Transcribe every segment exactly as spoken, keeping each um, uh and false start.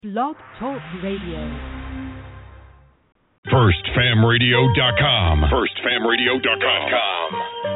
Blog Talk Radio. first fam radio dot com. first fam radio dot com.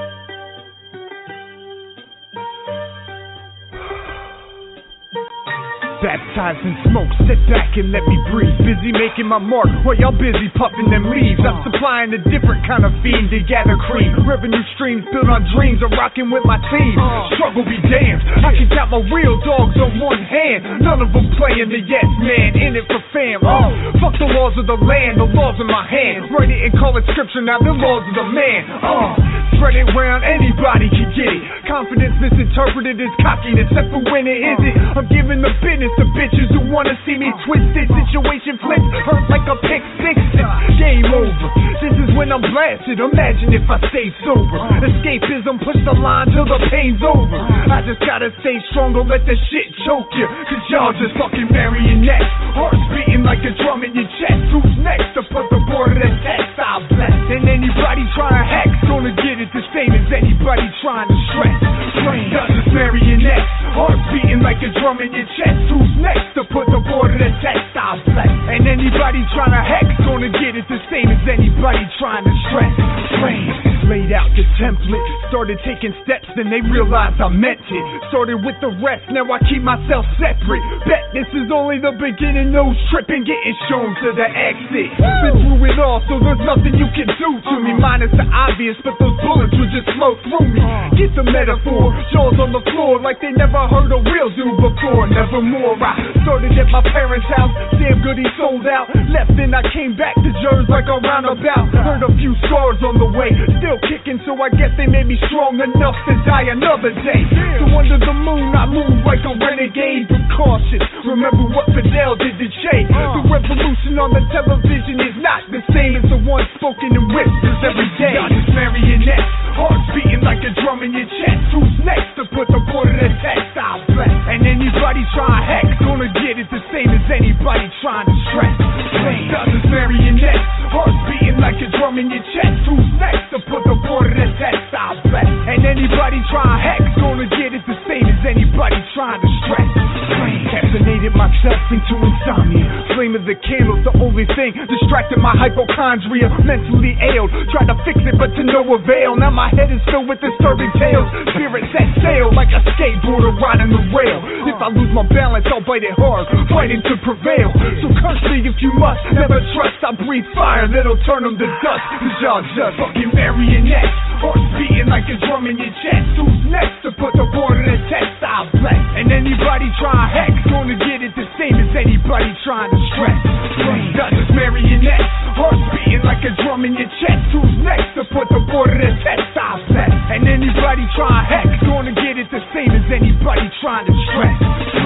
Baptized in smoke, sit back and let me breathe. Busy making my mark while y'all busy puffing them leaves. I'm supplying a different kind of fiend to gather cream. Revenue streams built on dreams of rocking with my team. Struggle be damned, I can count my real dogs on one hand. None of them playing the yes man, in it for fam. Oh, fuck the laws of the land, the laws in my hand. Write it and call it scripture, now the laws of the man. Oh, spread it round, anybody can get it. Confidence misinterpreted as cockiness, except for when it isn't. I'm giving the business to bitches who wanna see me twisted. Situation flips, hurt like a pick six. Game over. This is when I'm blasted. Imagine if I stay sober. Escapism, push the line till the pain's over. I just gotta stay strong, don't let the shit choke you. Cause y'all just fucking marionettes. Hearts beating like a drum in your chest. Who's next to put the board of the test? I'll bless. And anybody trying to hack's gonna get it the same as anybody trying to stress. Brain, y'all just marionettes. Hearts beating like a drum in your chest. Who's next to put the board of the test? I'll bless. And anybody trying to hack's gonna get it the same as anybody trying to stress. Brain, laid out the template. Started taking steps, then they realized I meant it. Started with the rest, now I keep myself separate. Bet this is only the beginning, no tripping, getting shown to the exit. Been through it all, so there's nothing you can do to me. Minus the obvious, but those bullets will just flow through me. Get the metaphor, jaws on the floor like they never heard a real dude before. Nevermore, I started at my parents' house, damn good he sold out. Left and I came back to Jersey like a roundabout. Heard a few scars on the way, still kicking, so I guess they made me strong enough to die another day. So under the moon I move like a renegade, but cautious. Remember what Fidel did to Che. The revolution on the television is not the same as the one spoken in whispers every day. Y'all just marionettes, hearts beating like a drum in your chest. Who's next to put the board of the test? I'll bless. And anybody trying to hack's gonna get it the same as anybody trying to stress. Y'all just marionettes, hearts beating like a drum in your chest. Who's next to put the board of the test? I'll bless. And anybody trying to hack's gonna get it the same as anybody trying to stress. Caffeinated myself into insomnia. Flame of the candle's the only thing distracting my hypochondria. Mentally ailed, tried to fix it but to no avail. Now my head is filled with disturbing tales. Spirit set sail like a skateboarder riding the rail. If I lose my balance, I'll bite it hard, fighting to prevail. So curse me if you must, never trust. I breathe fire that'll turn them to dust. Cause y'all just fucking marionettes. Hearts beating like a drum in your chest. Who's next to put the board of the test? I'll bless. And anybody trying to hack's gonna get it the same as anybody trying to stress. Y'all just marionettes. Hearts beating like a drum in your chest. Who's next to put the board of the test? I'll bless. And anybody trying to hack's gonna get it the same as anybody trying to stress.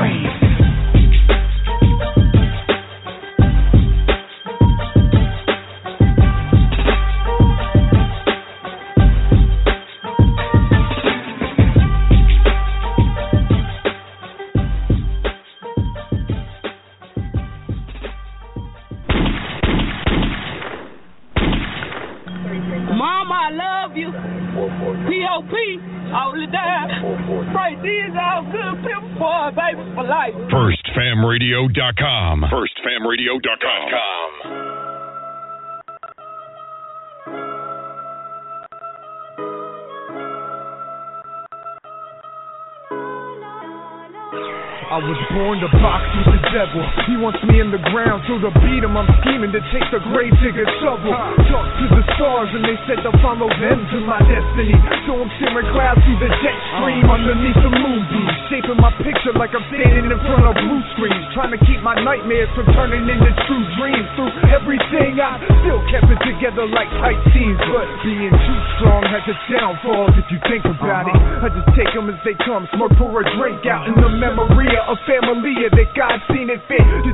P O P, all the time. Right, these all good people for baby for life. first fam radio dot com. first fam radio dot com. I was born to box with the devil. He wants me in the ground, so to beat him I'm scheming to take the grave digger shovel. Talk to the stars and they said to follow them to my destiny. So I'm staring clouds through the jet stream underneath the moonbeam, shaping my picture like I'm standing in front of blue screens, trying to keep my nightmares from turning into true dreams. Through everything I still kept it together like tight scenes, but being too strong has its downfalls if you think about it. I just take them as they come, smoke, pour a drink out in the memory of familia that God seen it fit to take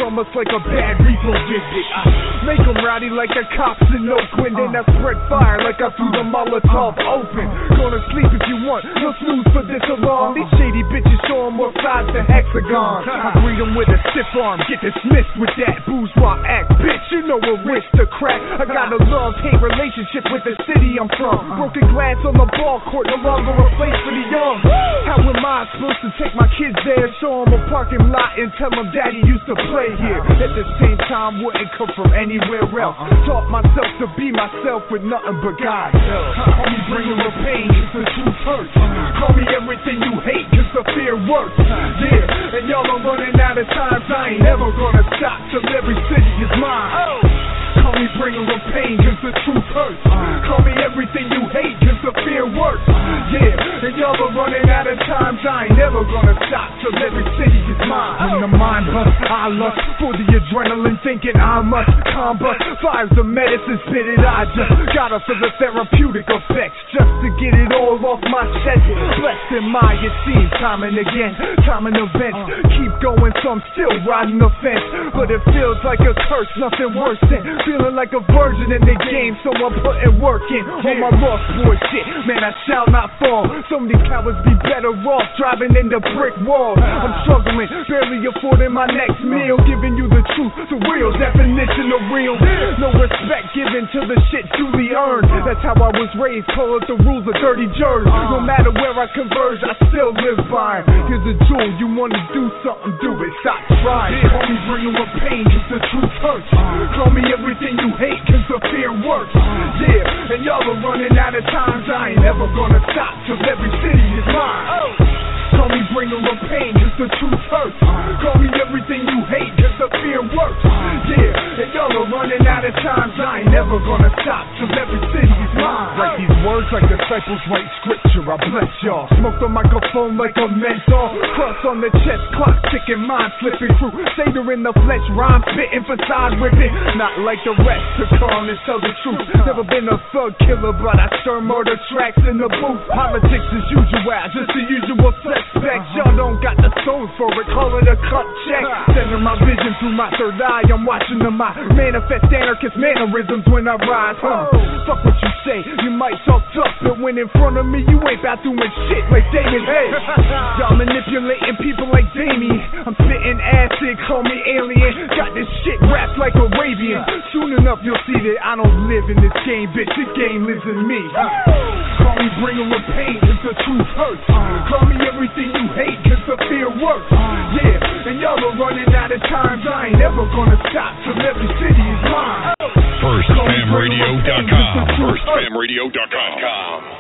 almost like a bad repo visit. I make them rowdy like the cops in Oakland, and I spread fire like I threw the Molotov open. Gonna sleep if you want, no snooze for this alarm. These shady bitches show them more sides to hexagon. I greet them with a stiff arm, get dismissed with that bourgeois act. Bitch, you know a wrist to crack. I got a love-hate relationship with the city I'm from. Broken glass on the ball court, no longer a place for the young. How am I supposed to take my kids there, show them a parking lot and tell them daddy used to play here? At the same time, wouldn't come from anywhere else. Taught myself to be myself with nothing but God. Call me bringer of pain, it's the truth hurts. Call me everything you hate, cause the fear works. Yeah, and y'all are running out of times, I ain't never gonna stop till every city is mine. Call me bringer of pain, cause the truth hurts. Call me everything you hate, cause the fear works. Yeah, and y'all are running out of times, I ain't never gonna stop till every city is mine. When the mind busts, I lust for the adrenaline, thinking I must combust. Fire's the medicine, spit it, I just gotta for the therapeutic effects, just to get it all off my chest. Blessed am I, it seems, time and again, time and events keep going, so I'm still riding the fence. But it feels like a curse, nothing worse than feeling like a virgin in the game, so I'm putting work in. On my lost boy shit, man, I shall not fall. Some of these cowards be better off driving into brick walls. I'm struggling, barely affording my next meal, giving you the truth, the real definition of real. No respect given to the shit duly earned. That's how I was raised, call it the rules of dirty jerks. No matter where I converge, I still live by 'em. Here's a jewel, you wanna do something, do it, stop trying. Call me bringer of pain, cause the truth hurts. Call me everything you hate, cause the fear works. Yeah, and y'all are running out of times, I ain't ever gonna stop till every city is mine. Call me bringer of pain, cause the truth hurts. Call me everything you hate, cause the fear works. Yeah, and y'all are running out of times, I ain't never gonna stop till every city is mine. Write these words like disciples write scripture, I bless y'all. Smoke the microphone like a menthol. Cross on the chest, clock ticking, mind slipping through. Seder in the flesh, rhyme spitting, facade ripping. Not like the rest, to calm and tell the truth. Never been a thug killer, but I sure murder tracks in the booth. Politics as usual, just the usual suspects. Y'all don't got the stones for it, call it a cut check. Sending my vision through my third eye, I'm watching them, I manifest anarchist mannerisms when I rise, huh? Fuck what you say, you might talk tough, but when in front of me, you ain't about doing shit like Damon Hey. Y'all manipulating people like Damien. I'm spitting acid, call me alien. Got this shit wrapped like Arabian. Soon enough, you'll see that I don't live in this game, bitch, the game lives in me. Call me bringer of pain, cause the truth hurts. Call me everything you hate, cause the fear works. Yeah, and y'all are running out of times, I ain't ever gonna stop till every city is mine. first fam radio dot com. first fam radio dot com.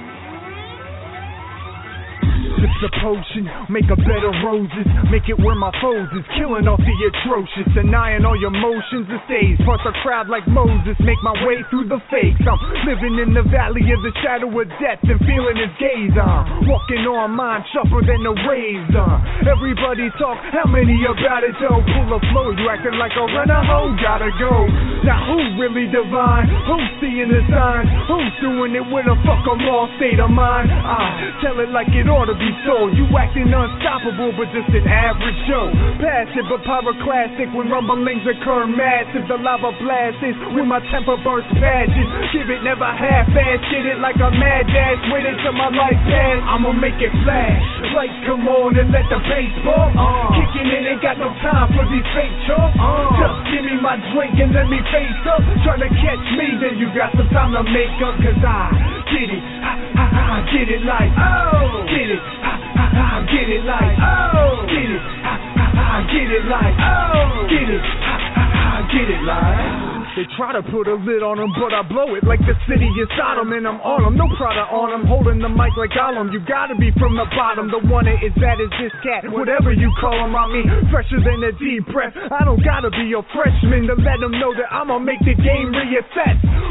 It's a potion, make a bed of roses, make it where my foes is killing off the atrocious, denying all your motions and stays, parts a crowd like Moses, make my way through the fakes. I'm living in the valley of the shadow of death and feeling his gaze. I'm walking on mine sharper than a razor. Everybody talk, how many about it though? Pull a flow, you acting like a runner, ho, gotta go. Now who really divine? Who's seeing the signs? Who's doing it with a fuck a lost state of mind? I tell it like it ought to be sold. You acting unstoppable, but just an average Joe. Passive but pyroclastic when rumblings occur massive. The lava blast is when my temper bursts passion. Give it never half-ass, get it like a mad dash. Wait until my life pass, I'ma make it flash. Lights come on and let the bass bump. Uh. Kicking in, ain't got no time for these fake chumps. Uh. Just give me my drink and let me face up. Trying to catch me, then you got some time to make up. Cause I get it, I, I, I get it like, oh, get it, I, I, I get it like, oh, get it, I, I, I get it like, oh, get it, I, I, I get it like. They try to put a lid on them, but I blow it like the city is Sodom, and I'm on them, no Prada on them, holding the mic like Gollum. You gotta be from the bottom, the one that is bad as this cat, whatever you call him. I mean, fresher than a deep breath. I don't gotta be a freshman to let them know that I'ma make the game reassess.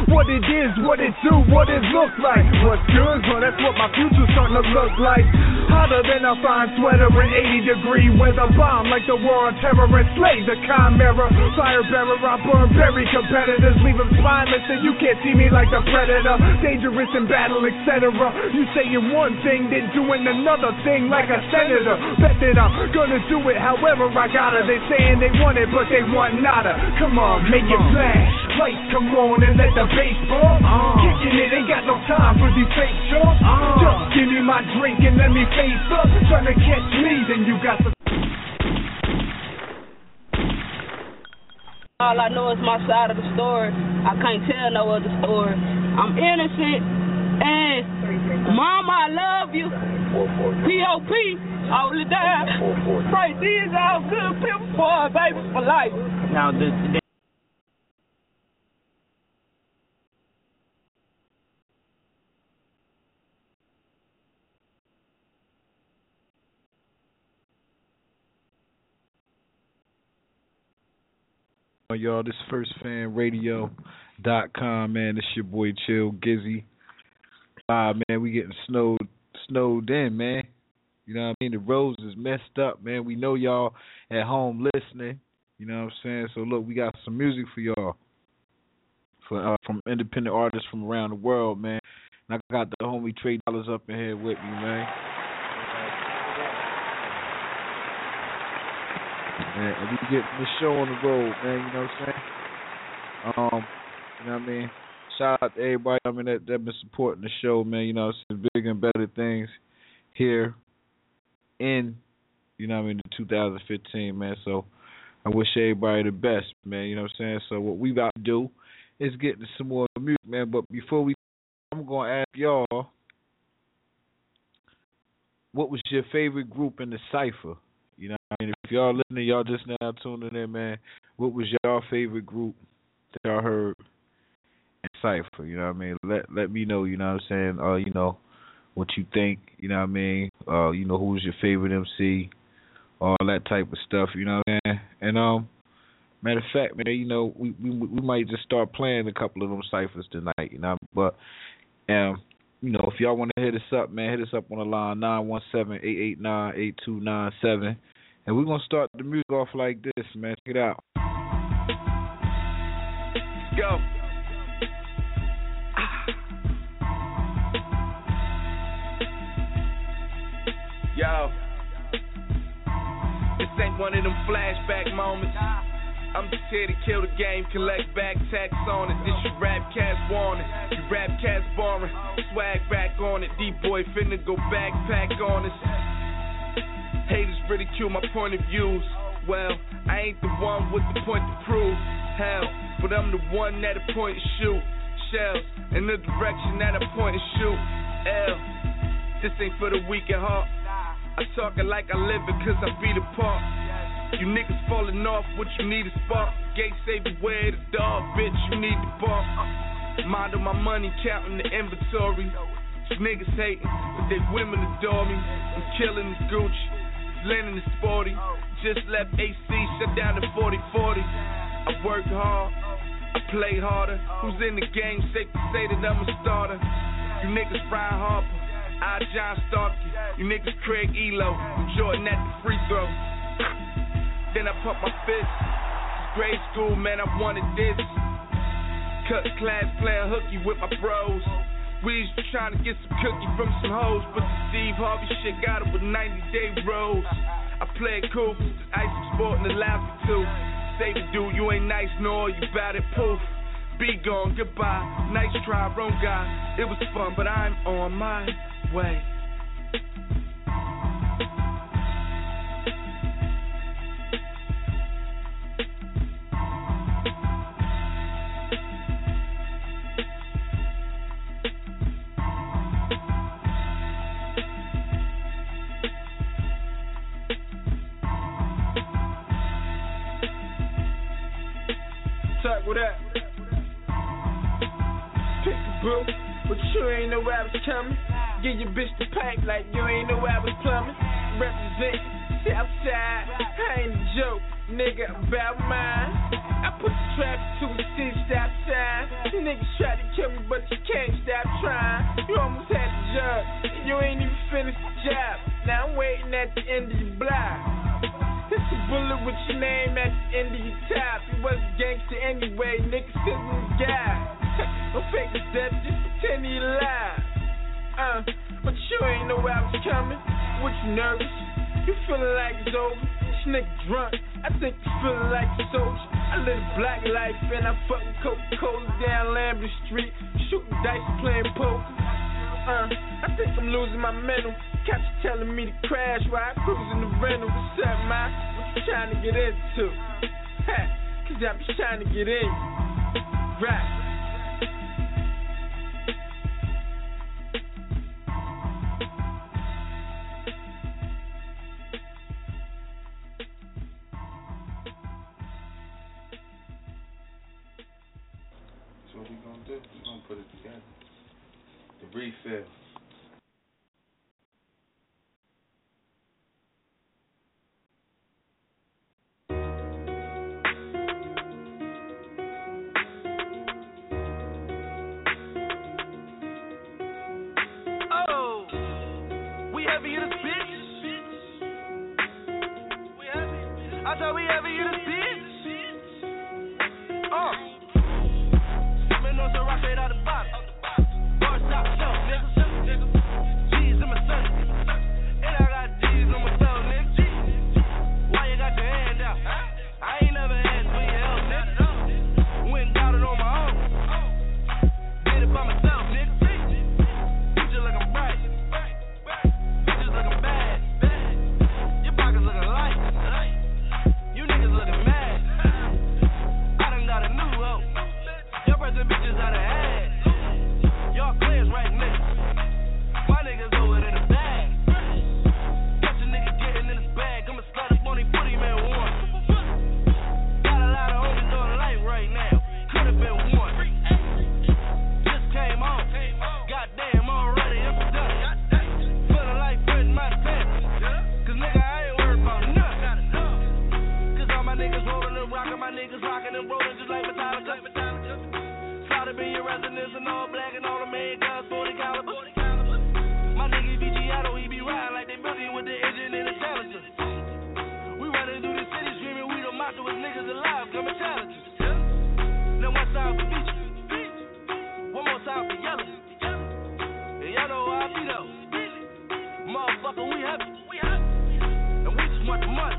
what it is, what it do, what it look like. What's good, well that's what my future's starting to look like. Hotter than a fine sweater in eighty degree weather. Bomb like the war on terror and slay the chimera. Fire bearer, I burn, bury competitors, leave them spineless, and you can't see me like the predator. Dangerous in battle, et cetera. You saying one thing, then doing another thing like a senator. Bet that I'm gonna do it however I gotta. They saying they want it, but they want nada. Come on, make it flash. Lights come on and let the bass bump. Uh. Kicking it, ain't got no time for these fake jumps. Uh. Just give me my drink and let me face up. Trying to catch me, then you got to. All I know is my side of the story. I can't tell no other story. I'm innocent, and Mama, I love you. P O P, all the time. Right, these all good people for baby for life. Now, the, the Y'all, this First Fan Radio dot com, man. This your boy Chill Gizzy. Ah, man, we getting snowed snowed in, man. You know what I mean? The roads is messed up, man. We know y'all at home listening. You know what I'm saying? So look, we got some music for y'all, for uh, from independent artists from around the world, man. And I got the homie Trey Dollars up in here with me, man. Man, and we get the show on the road, man, you know what I'm saying? Um, you know what I mean? Shout out to everybody, I mean, that, that been supporting the show, man, you know, it's bigger and better things here in, you know what I mean, in two thousand fifteen, man, so I wish everybody the best, man, you know what I'm saying? So what we about to do is get into some more music, man, but before we, I'm going to ask y'all, what was your favorite group in the Cypher? You know what I mean? If y'all listening, y'all just now tuning in, man, what was y'all favorite group that y'all heard in Cypher? You know what I mean? Let let me know, you know what I'm saying? Uh, you know, what you think, you know what I mean? Uh, you know, who's your favorite M C? All that type of stuff, you know what I'm saying? And um matter of fact, man, you know, we we we might just start playing a couple of them ciphers tonight, you know. But um you know, if y'all want to hit us up, man, hit us up on the line nine one seven, eight eight nine, eight two nine seven. And we're going to start the music off like this, man. Check it out. Let's go. Yo. This ain't one of them flashback moments. I'm just here to kill the game, collect back tax on it. This your rap cast warning, you rap cast boring. Swag back on it, D-boy finna go backpack on us. Haters ridicule my point of views. Well, I ain't the one with the point to prove. Hell, but I'm the one that I point and shoot. Shells in the direction that I point and shoot. L, this ain't for the weak at heart. I talk it like I live it cause I beat apart. You niggas falling off, what you need is spark. Gate say beware the dog, bitch, you need to bark. Minding my money, counting the inventory. These niggas hating, but they women adore me. I'm killing this Gucci. Lennon is sporty, just left A C, shut down to forty forty. I work hard, I play harder. Who's in the game, safe to say that I'm a starter. You niggas Ryan Harper, I John Starkey. You niggas Craig Elo, I'm Jordan at the free throw. Then I pump my fist, it's grade school, man, I wanted this. Cut class playing hooky with my bros. We was trying to get some cookie from some hoes, but the Steve Harvey shit got it with ninety day rolls. I play it cool, cause the ice sporting allows me to. Say the dude, you ain't nice, nor you bout it, poof. Be gone, goodbye, nice try, wrong guy. It was fun, but I'm on my way. Talk with that. Pick a boo, but you ain't know I was coming. Get your bitch the pack like you ain't know I was plumbing. Represent Southside, I ain't a joke, nigga, about mine. I put the traffic to a six stop sign. You niggas try to kill me, but you can't stop trying. You almost had the job, you ain't even finished the job. Now I'm waiting at the end of your block. It's a bullet with your name at the end of your top. You was a gangster anyway, niggas still in the guy. Don't fake the death, just pretend you alive. Uh, but you ain't know where I was coming. What, you nervous? You feeling like it's over? This nigga drunk, I think you feeling like a soldier. I live a black life and I fuck with Coca-Cola down Lambert Street, shooting dice and playing poker. Uh, I think I'm losing my mental. Catch you telling me to crash while I cruise in the rental. What's up, ma? What you trying to get into? Ha, cause I'm just trying to get in. Right. What we gonna do? We gonna put it together. The refill. Oh, we heavy in this bitch. We heavy. I thought we heavy in this bitch. Oh. On the rock straight out the bottom. Bar top shelf, nigga. G's in my son. And I got G's on my soul, nigga. Why you got your hand out? I ain't never asked for your help, nigga. Went and got it on my own. Did it by myself, nigga. Bitches looking bright. Bitches looking bad. Your pockets looking light. You niggas looking mad. I done got a new hoe. The bitches out of hand. Y'all players right niggas. My niggas over in the bag. Catch a nigga getting in his bag. I'ma slide up on him, put him in one. Got a lot of homies on life right now. Could've been one. Just came on. Goddamn, already I'm done. Feeling like putting my pants. Cause nigga, I ain't worried about nothing. Cause all my niggas rolling and rocking. My niggas rocking and rolling just like Metallica. Be your residence and all black and all the main guns, forty caliber. My nigga B G Otto, he be riding like they building with the engine and the Challenger. We running through the city screaming, we the motto with niggas alive, coming challenges. Now one time for beach, one more time for yelling. And y'all know how I be though. Motherfucker, we happy, we happy. And we just want the money.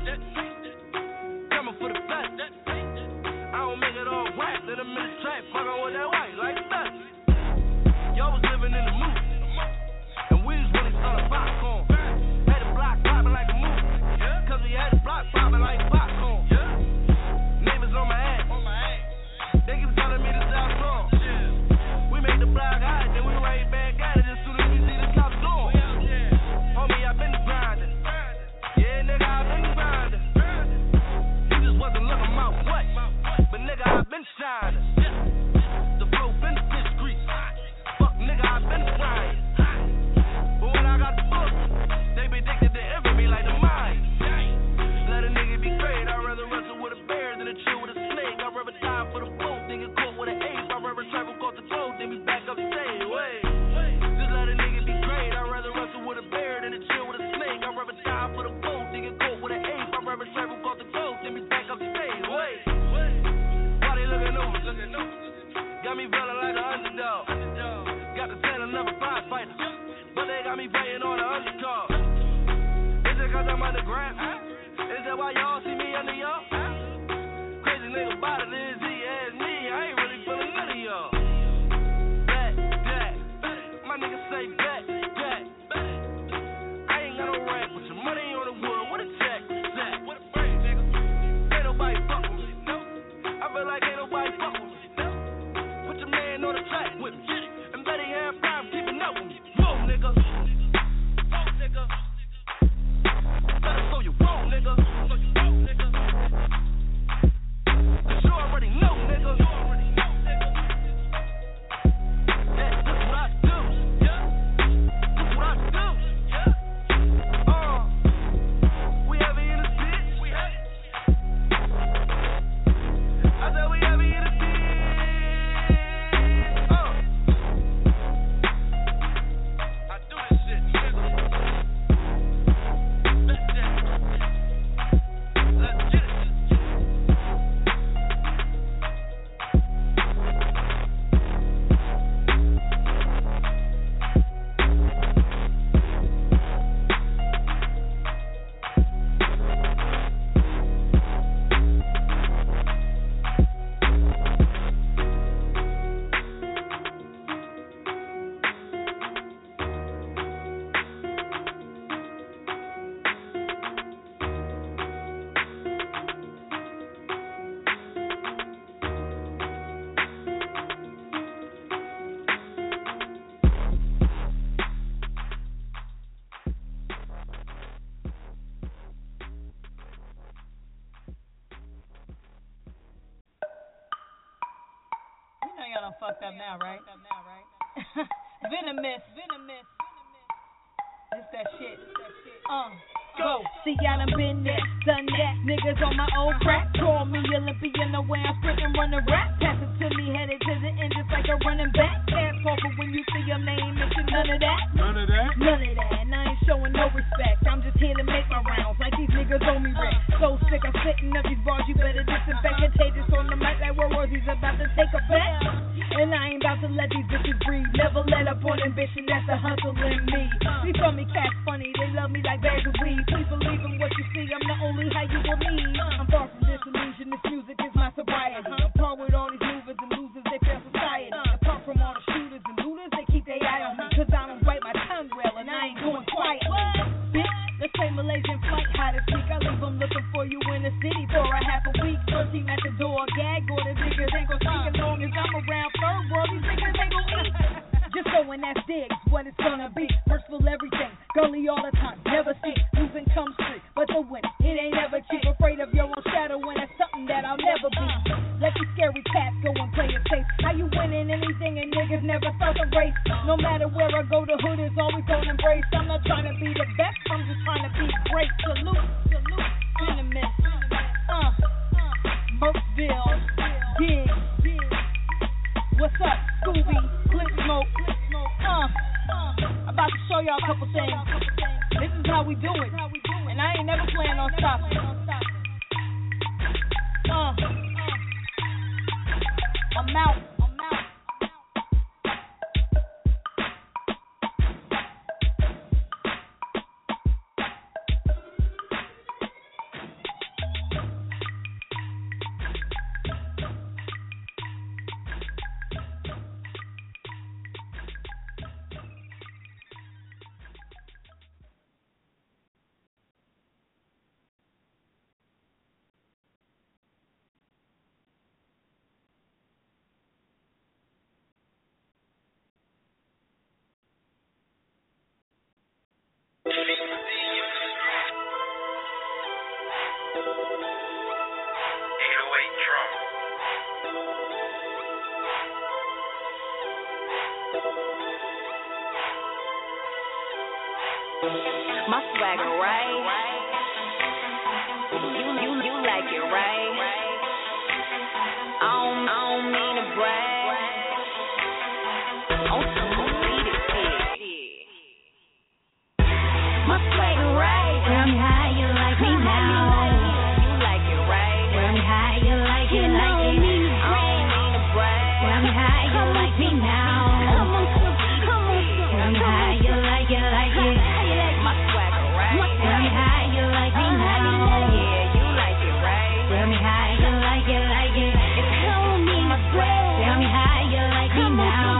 Coming for the flat. I don't make it all rap, let them in the trap, fuck on with that white, like that. Y'all was living in the movie, and we was really started popcorn. Had the block popping like a movie, cause we had the block popping like popcorn. Neighbors on my ass, they keep telling me this out wrong. We made the block hot, then we right back at it as soon as we see the cops going. Homie, I been grinding, yeah nigga, I been grinding. You just wasn't looking my way. But nigga, I been shining. The flow been fish grease. Fuck nigga, I been frying. But when I got the book, they be addicted to envy me like the mind. Let a nigga be great. I'd rather wrestle with a bear than a chill with a snake. I'd rather die for the boat than get caught with an ace. I'd rather travel across the globe than be back up stage. Wait. Just let a nigga be great. I'd rather wrestle with a bear than a chill with a snake. I'd rather die for the boat than get caught with an ace. I'd rather travel across the globe than be back up stage. Wait. Looking over, looking over. Got me feeling like an underdog. Got the talent of a firefighter, but they got me fighting on the undercard. Is it cause I'm underground? Is that why y'all see me under y'all? Crazy nigga about it is he asked me. I ain't really feeling none of y'all. Back, back. My nigga say back, back. I ain't got no rank, but your money on the wood. What a check, check. What a break, nigga. Ain't nobody fuck with me. I feel like ain't nobody fuck with me. Put your man on the track with me. And bet he have time keeping up with me. Whoa, nigga. Whoa, nigga. Better so you wrong, nigga. So you wrong, nigga. Cause you already know, nigga. You already know, nigga. That's just what I do. Yeah. That's what I do. Yeah. Uh. We heavy in this bitch. We heavy. I said we y'all done fucked up now, right? Venomous. Venomous. It's that shit. Uh. Go. See, I done been there, done that. Niggas on my own crack. Call me Olympian, the way I'm sprinting, running rap. Pass it to me, headed to the end, just like a running back. Pass over when you see your name, mention none of that. None of that? None of that. And I ain't showing no respect. I'm just here to make my rounds, like these niggas owe me rent. So sick of sitting up these bars, you better disinfect. Contagious on the mic, like World War Z's about to take effect. And I ain't about to let these bitches breathe. Never let up on ambition, that's the hustle in me. These call me cats funny, they love me like bags of weed. Please believe in what you see, I'm the only how you will need. I'm far from disillusion, this music is my sobriety. I'm par with all these movers and losers, they fail society. Apart from all the shooters and looters, they keep their eye on me. Cause I don't bite my tongue well and I ain't going quietly. Bitch, let's say Malaysian flight high this week. I leave them looking for you in the city for a half a week. First team at the door, gag, or the niggas ain't gon' speak as long as I'm around. Third world, these niggas ain't gon' eat. Just going that's digs, what it's gonna be. Merciful everything, gully all the time, never see. Losing comes free, but the win, it ain't never cheap. Afraid of your own shadow when that's something that I'll never be. Let these scary cats go and play it safe. How you winning anything and niggas never felt a race? No matter where I go, the hood is always on embrace. I'm not trying to be the best, I'm just trying to be great. Salute, salute, Venomous, uh, Mercville, dig. What's up, Scooby, Flip Smoke, uh, about to show y'all a couple things. This is how we do it, and I ain't never planning on stopping. Uh, I'm out. My swagger, right? You, you, you like it, right? I don't, I don't mean to brag. On some beat it, shit. My swagger, right? Tell me how you like me now. You like it, right? Tell me how you like it, like it. I don't mean to brag. Tell me how you like me now. Tell me how you like it, like it. My swagger, right? Tell me how you like me now. Yeah, you like it, right? Tell me how you like it, like it. If you don't mean to brag, tell me how you like me now.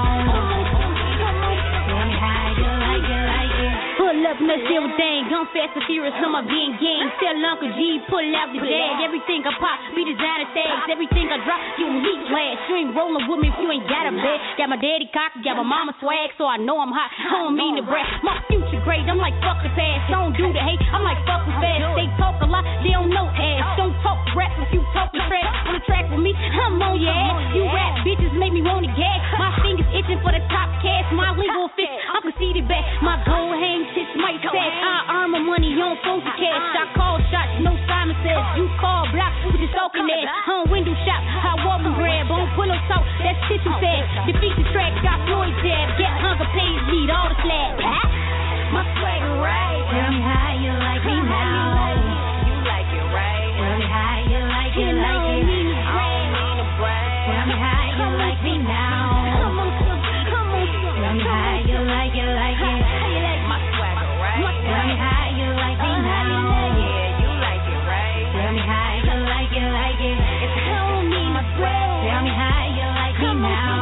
Tell me how you like it, like it. Pull up in that silver thing, gun fast and furious on my being gang. Tell Uncle G, pull out the bag. Everything I pop, be designer tags. Everything I drop, you elite class. You ain't rolling with me if you ain't got a bag. Got my daddy cocky, got my mama swag, so I know I'm hot. I don't mean to brag. My future great, I'm like fuck the past. Don't do the hate, I'm like fuck the fast. They talk a lot, they don't know ass. Don't talk rap if you talk the trash. On the track with me, I'm on your ass. You rap bitches make me wanna gag. My fingers itching for the top cash. My legal fix, I can see the back. My gold hang tits might stack. I earn my money on phone for cash. I call shots, no Simon says. You call block, we just talking ass. On window shop, I walk and grab. On pillow talk, that's shit you said. Defeat the track, got Floyd jab. Get hunger, pays, lead all the slab. My swagger, right? Tell me how you like me now. You like it, right? Tell me how you like it, like it. I don't mean to brag. Tell me how you like me now. Come on, come on. Tell me how you like it, like it. My swagger, right? Tell me how you like me now. Yeah, you like it, right? Tell me how you like it, like it. If you don't mean to brag, tell me how you like me now.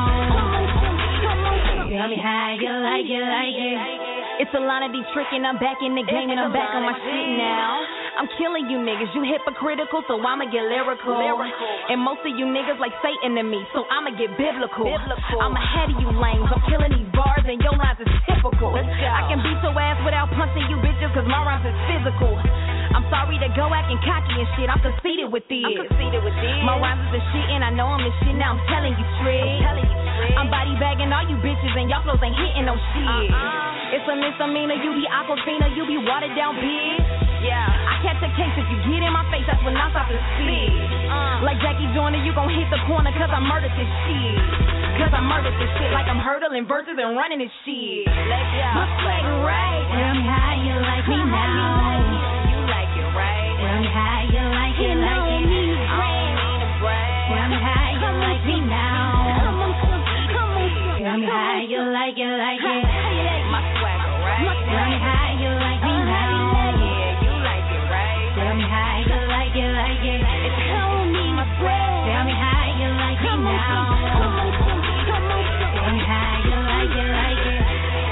Tell me how you like it, like it. It's a line of these tricking, I'm back in the game and I'm back on my shit now. I'm killing you niggas, you hypocritical, so I'ma get lyrical. lyrical. And most of you niggas like Satan to me, so I'ma get biblical. biblical. I'm ahead of you lames, I'm killing these bars and your lines is typical. I can beat your ass without punching you bitches, cause my rhymes is physical. I'm sorry to go acting cocky and shit. I'm conceited with this. I'm conceited with this. My rhymes is the shit and I know I'm the shit. Now I'm telling you straight. I'm telling you straight. I'm body bagging all you bitches and y'all flows ain't hitting no shit. Uh-uh. It's a misdemeanor. You be Aquafina. You be watered down, bitch. Yeah. I catch a case if you get in my face. That's when I stop to spit. Uh. Like Jackie Joyner, you gon' hit the corner cause I murdered this shit. Cause I murdered this shit like I'm hurdling verses and running this shit. Let's go. My swag right. Tell me how you like me now. You like it, right? Tell me how you like it, like it. I don't mean to brag. Tell me how you like me now. Come on, come on. Tell me how you like it, like it. My swag right. Tell me how you like me now. Yeah, you like it, right? Tell me how you like it, like it. It's don't mean to brag. Tell me how you like me now. Tell me how you like it, like it.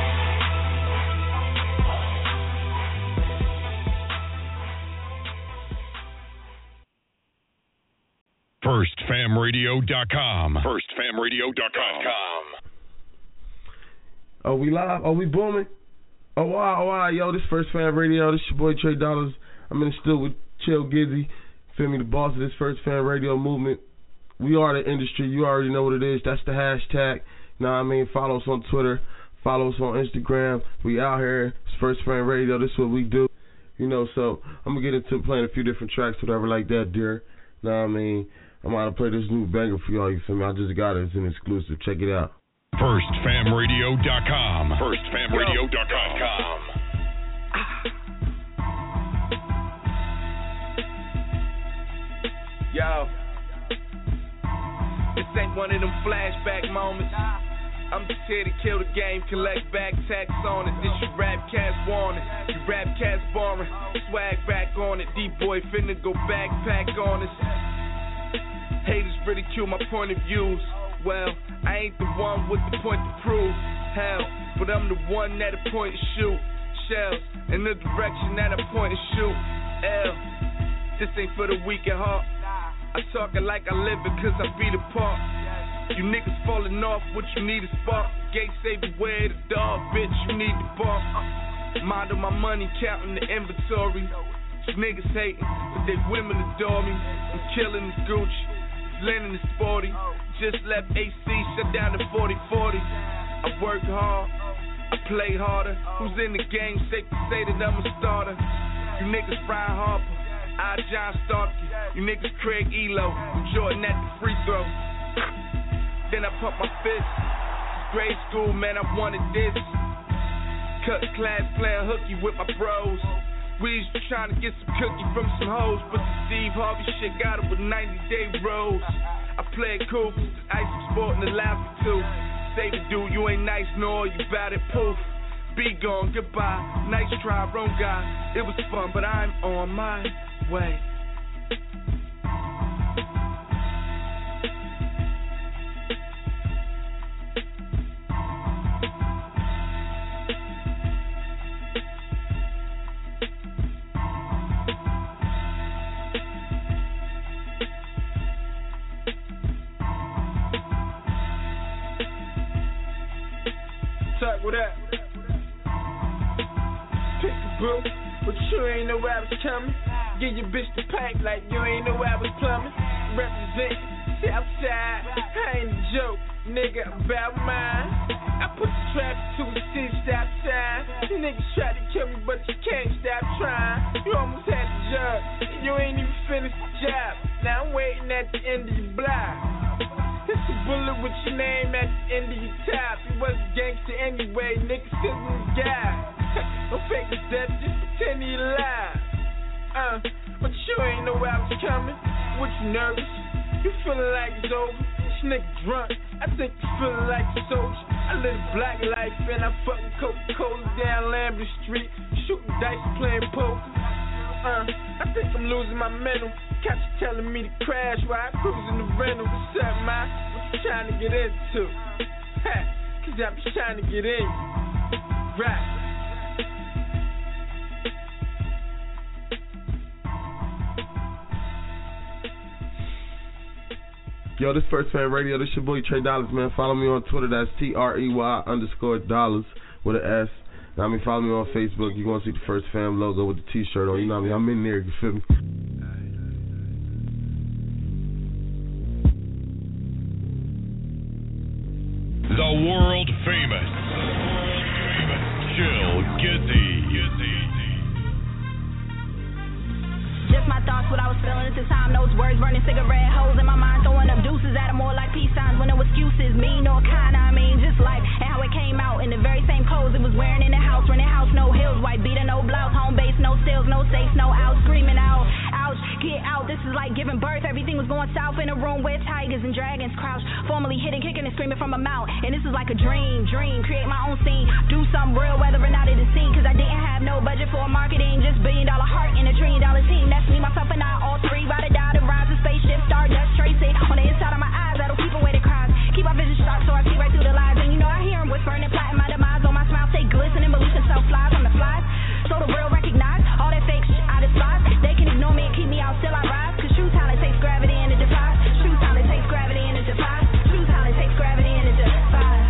first fam radio dot com. first fam radio dot com. Are we live? Are we booming? Oh, wow, wow. Yo, this First Fam Radio. This your boy Trey Dollars. I'm in the studio with Chill Gizzy. Feel me, the boss of this First Fam Radio movement. We are the industry. You already know what it is. That's the hashtag. Know what I mean? Follow us on Twitter. Follow us on Instagram. We out here. It's First Fam Radio. This is what we do. You know, so I'm going to get into playing a few different tracks, whatever like that, dear. Know what I mean? I'm going to play this new banger for y'all. You feel me? I just got it. It's an exclusive. Check it out. first fam radio dot com. first fam radio dot com. Yo, this ain't one of them flashback moments. I'm just here to kill the game, collect back tax on it. This your rap cast warning, you rap cast boring. Swag back on it, D-boy finna go backpack on us. Haters ridicule my point of views. Well, I ain't the one with the point to prove. Hell, but I'm the one that I point and shoot. Shells in the direction that I point and shoot. L, this ain't for the weak at heart. I talk it like I live it cause I beat apart. You niggas falling off, what you need is spark. Gate say beware the dog, bitch, you need the bark. Mind on my money, counting the inventory. These niggas hating, but they women adore me. I'm killing this Gucci, Lennon is sporty. Just left A C, shut down to forty forty. I work hard, I play harder. Who's in the game, safe to say that I'm a starter. You niggas Brian Harper, I John Starkey. You niggas Craig Elo, I'm Jordan at the free throw. Then I pump my fist. Since grade school, man, I wanted this. Cut class playing hooky with my bros. We was trying to get some cookie from some hoes, but the Steve Harvey shit got it with ninety day rolls. I play it cool cause the ice is sporting allows me to. Say the dude, you ain't nice, nor you bout it, poof. Be gone, goodbye, nice try, wrong guy. It was fun, but I'm on my way. Talk with that. Pick a boo, but you ain't know I was coming. Get your bitch the pipe like you ain't know I was plumbing. Represent Southside, I ain't a joke, nigga, about mine. I put the traffic to a city stop sign. You niggas try to kill me, but you can't stop trying. You almost had the job, and you ain't even finished the job. Now I'm waiting at the end of your block. It's a bullet with your name at the end of your top. You was a gangster anyway, nigga, still in the guy. Don't fake his death, just pretend he alive. Uh, but you ain't know I was coming. What, you nervous? You feeling like it's over? This nigga drunk, I think you feeling like a soldier. I live a black life and I fuck with Coca-Cola down Lambert Street, shooting dice, playing poker. Uh, I think I'm losing my mental. Catch you telling me to crash while I cruise in the rental. What's up, ma? What you trying to get into? Ha, cause I'm just trying to get in. Right. Yo, this First Fam Radio. This your boy Trey Dollars, man. Follow me on Twitter. That's T R E Y underscore dollars with an S. I mean, follow me on Facebook. You're going to see the First Fam logo with the T-shirt on. You know what I mean? I'm in there. You feel me? The world famous Chill Gizzy. Just my thoughts, what I was feeling at the time. Those words burning cigarette holes in my mind, throwing up deuces at 'em more like peace signs when no excuses. Mean or kind, I mean, just life and how it came out in the very same clothes it was wearing in the house. Renting house, no hills, white beater, no blouse, home base, no stills, no safes, no out, screaming out, ouch, get out. This is like giving birth. Everything was going south in a room where tigers and dragons crouched, formerly hidden, kicking and screaming from a mouth. And this is like a dream, dream, create my own scene, do something real, whether or not it is seen. Cause I didn't have no budget for marketing, just billion dollar heart in a trillion dollar team. That's me, myself, and I, all three. Ride or die, the rise of spaceship, stardust, Tracy. On the inside of my eyes, that'll keep away the cries. Keep my vision sharp so I see right through the lies. And you know I hear them whispering and plotting my demise. On my smile, stay glistening, belief in self flies on the flies. So the real recognize all that fake shit I despise. They can ignore me and keep me out, still I rise. Cause true talent takes gravity and it defies. True talent takes gravity and it defies. True talent takes gravity and it defies.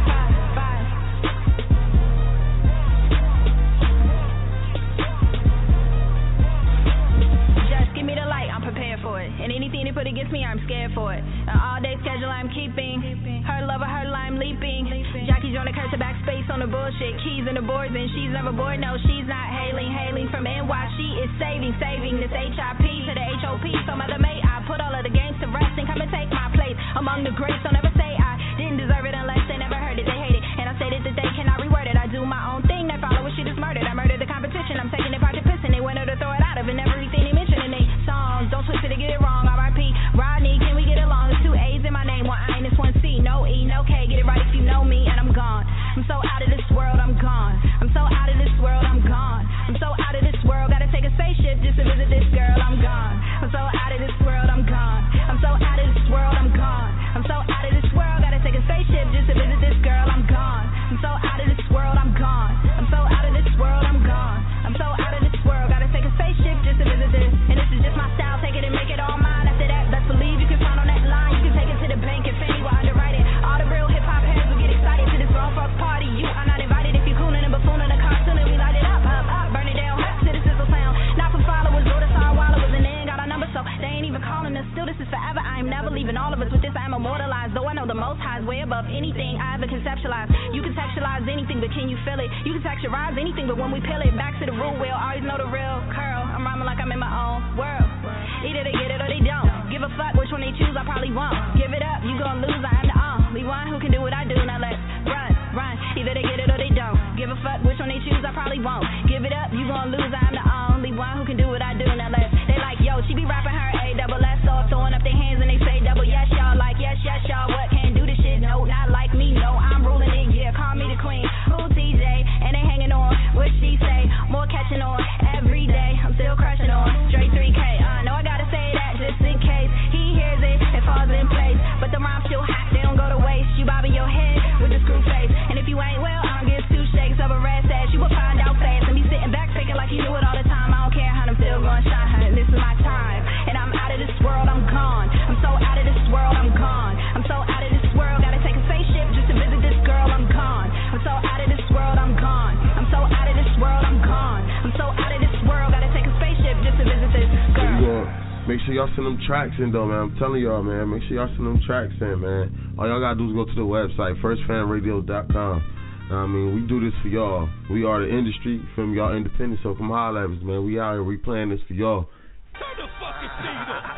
Just give me the light, I'm prepared for it. And anything they put against me, I'm scared for it. An all day schedule I'm keeping. Her lover, her line leaping. Jackie's on the curse of backspace on the bullshit. Keys in the boards and she's never bored. No, she's not hailing, hailing from N Y. She is saving, saving this H I P to the H O P. So mother mate, I put all of the games to rest and come and take my place among the greats. Don't ever say I didn't deserve it unless they never heard it. They hate it. And I stated that they cannot reword it. I do my own thing. That follow what shit is murdered. I murdered the competition. I'm taking it project pissing. They wanted to throw it out of and everything they mention in they songs. Don't twist it to get it wrong. R I P Rodney, can we get along? There's two A's in my name, one I and this one C. No E, no K. Get it right if you know me, and I'm gone. I'm so out of this world, I'm gone. I'm so out of this world, I'm gone. I'm so out of this world, gotta take a spaceship just to visit this girl, I'm gone. I'm so out of this world, I'm gone. I'm so out of this world, I'm gone. I'm so out of this world, gotta take a spaceship just to visit this girl, I'm gone. I'm so out of this world, I'm gone. I'm so out of this world, I'm gone. I'm so out of this world, gotta take a spaceship just to visit this. And this is just my style, take it and make it all mine. After that, best believe you can find on that line. You can take it to the bank if any will underwrite it. All the real hip hop heads will get excited to this grown fuck party. You are not invited if you're cooning and buffooning a cartoon and we light it up, up, up, burn it down, up to the sizzle sound. Not for followers, go to Star Wallowers and they ain't got our number, so they ain't even calling us. Still, this is forever. I am never leaving all of us. With this, I am immortalized. Though I know the Most High is way above anything I ever conceptualized. You can textualize anything, but can you feel it? You can texturize anything, but when we peel it, back to the root, we'll always know the real curl. I'm rhyming like I'm in my own world. Either they get it or they don't. Give a fuck which one they choose, I probably won't. Give it up, you gon' lose, I am the only one who can do what I do. Now let's run, run. Either they get it or they don't. Give a fuck which one they choose, I probably won't. Give it up, you gon' lose, I am the only one who can do what I do. Now let's, they like, yo, she be rapping her A double S off, throwing up their hands and they say double yes, y'all. Like, yes, yes, y'all, what can't do this shit? No, not like me, no, I'm ruling it, yeah, call me the queen. Who T J, and they hanging on, what she say? More catching on, every day, I'm still crushing on. Straight three K, I uh, know I gotta say that just in case he hears it and falls in place. But the rhymes still hot, they don't go to waste. You bobbing your head with the screw face. And if you ain't well, I don't give two shakes of a rat ass. You will find out fast and be sitting back thinking like you knew it all the time. I don't care how I'm still gonna shine. This is my time. And I'm out of this world, I'm gone. I'm so out of this world, I'm gone. I'm so out of this world, gotta take a spaceship just to visit this girl, I'm gone. I'm so out of this world, I'm gone. I'm so out of this world, I'm gone. I'm so out of this world, gotta take a spaceship just to visit this girl. Make sure y'all send them tracks in though, man. I'm telling y'all, man. Make sure y'all send them tracks in, man. All y'all gotta do is go to the website, first fam radio dot com. I mean, we do this for y'all. We are the industry, from y'all independent, so come holler at us, man. We out here, we playing this for y'all. Turn the fucking seat up.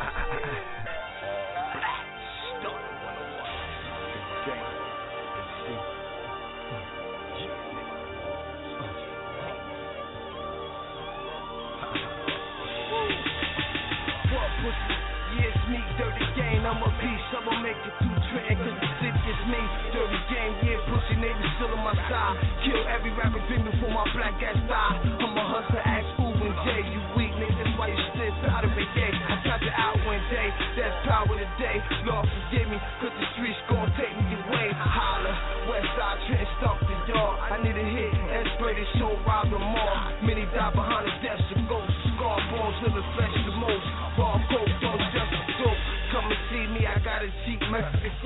I'm a beast, I'ma make it through Trenton, cause the city is me. Dirty game, yeah, pussy niggas still on my side. Kill every rapper dream before my black ass die. I'm a hustler, ask Ooh and Jay. You weak niggas, that's why you still proud of it, yeah. I tried to out one day, that's power today. Lord forgive me, cause the streets gon' take me away. Holla, Westside, Trenton, stump the yard. I need a hit, X-rated show, rob them all. Many die behind the desk of ghosts. Scar bones in the flesh the most. Raw coke, don't just a dope. Come and see me, I got a cheap Mexican coat.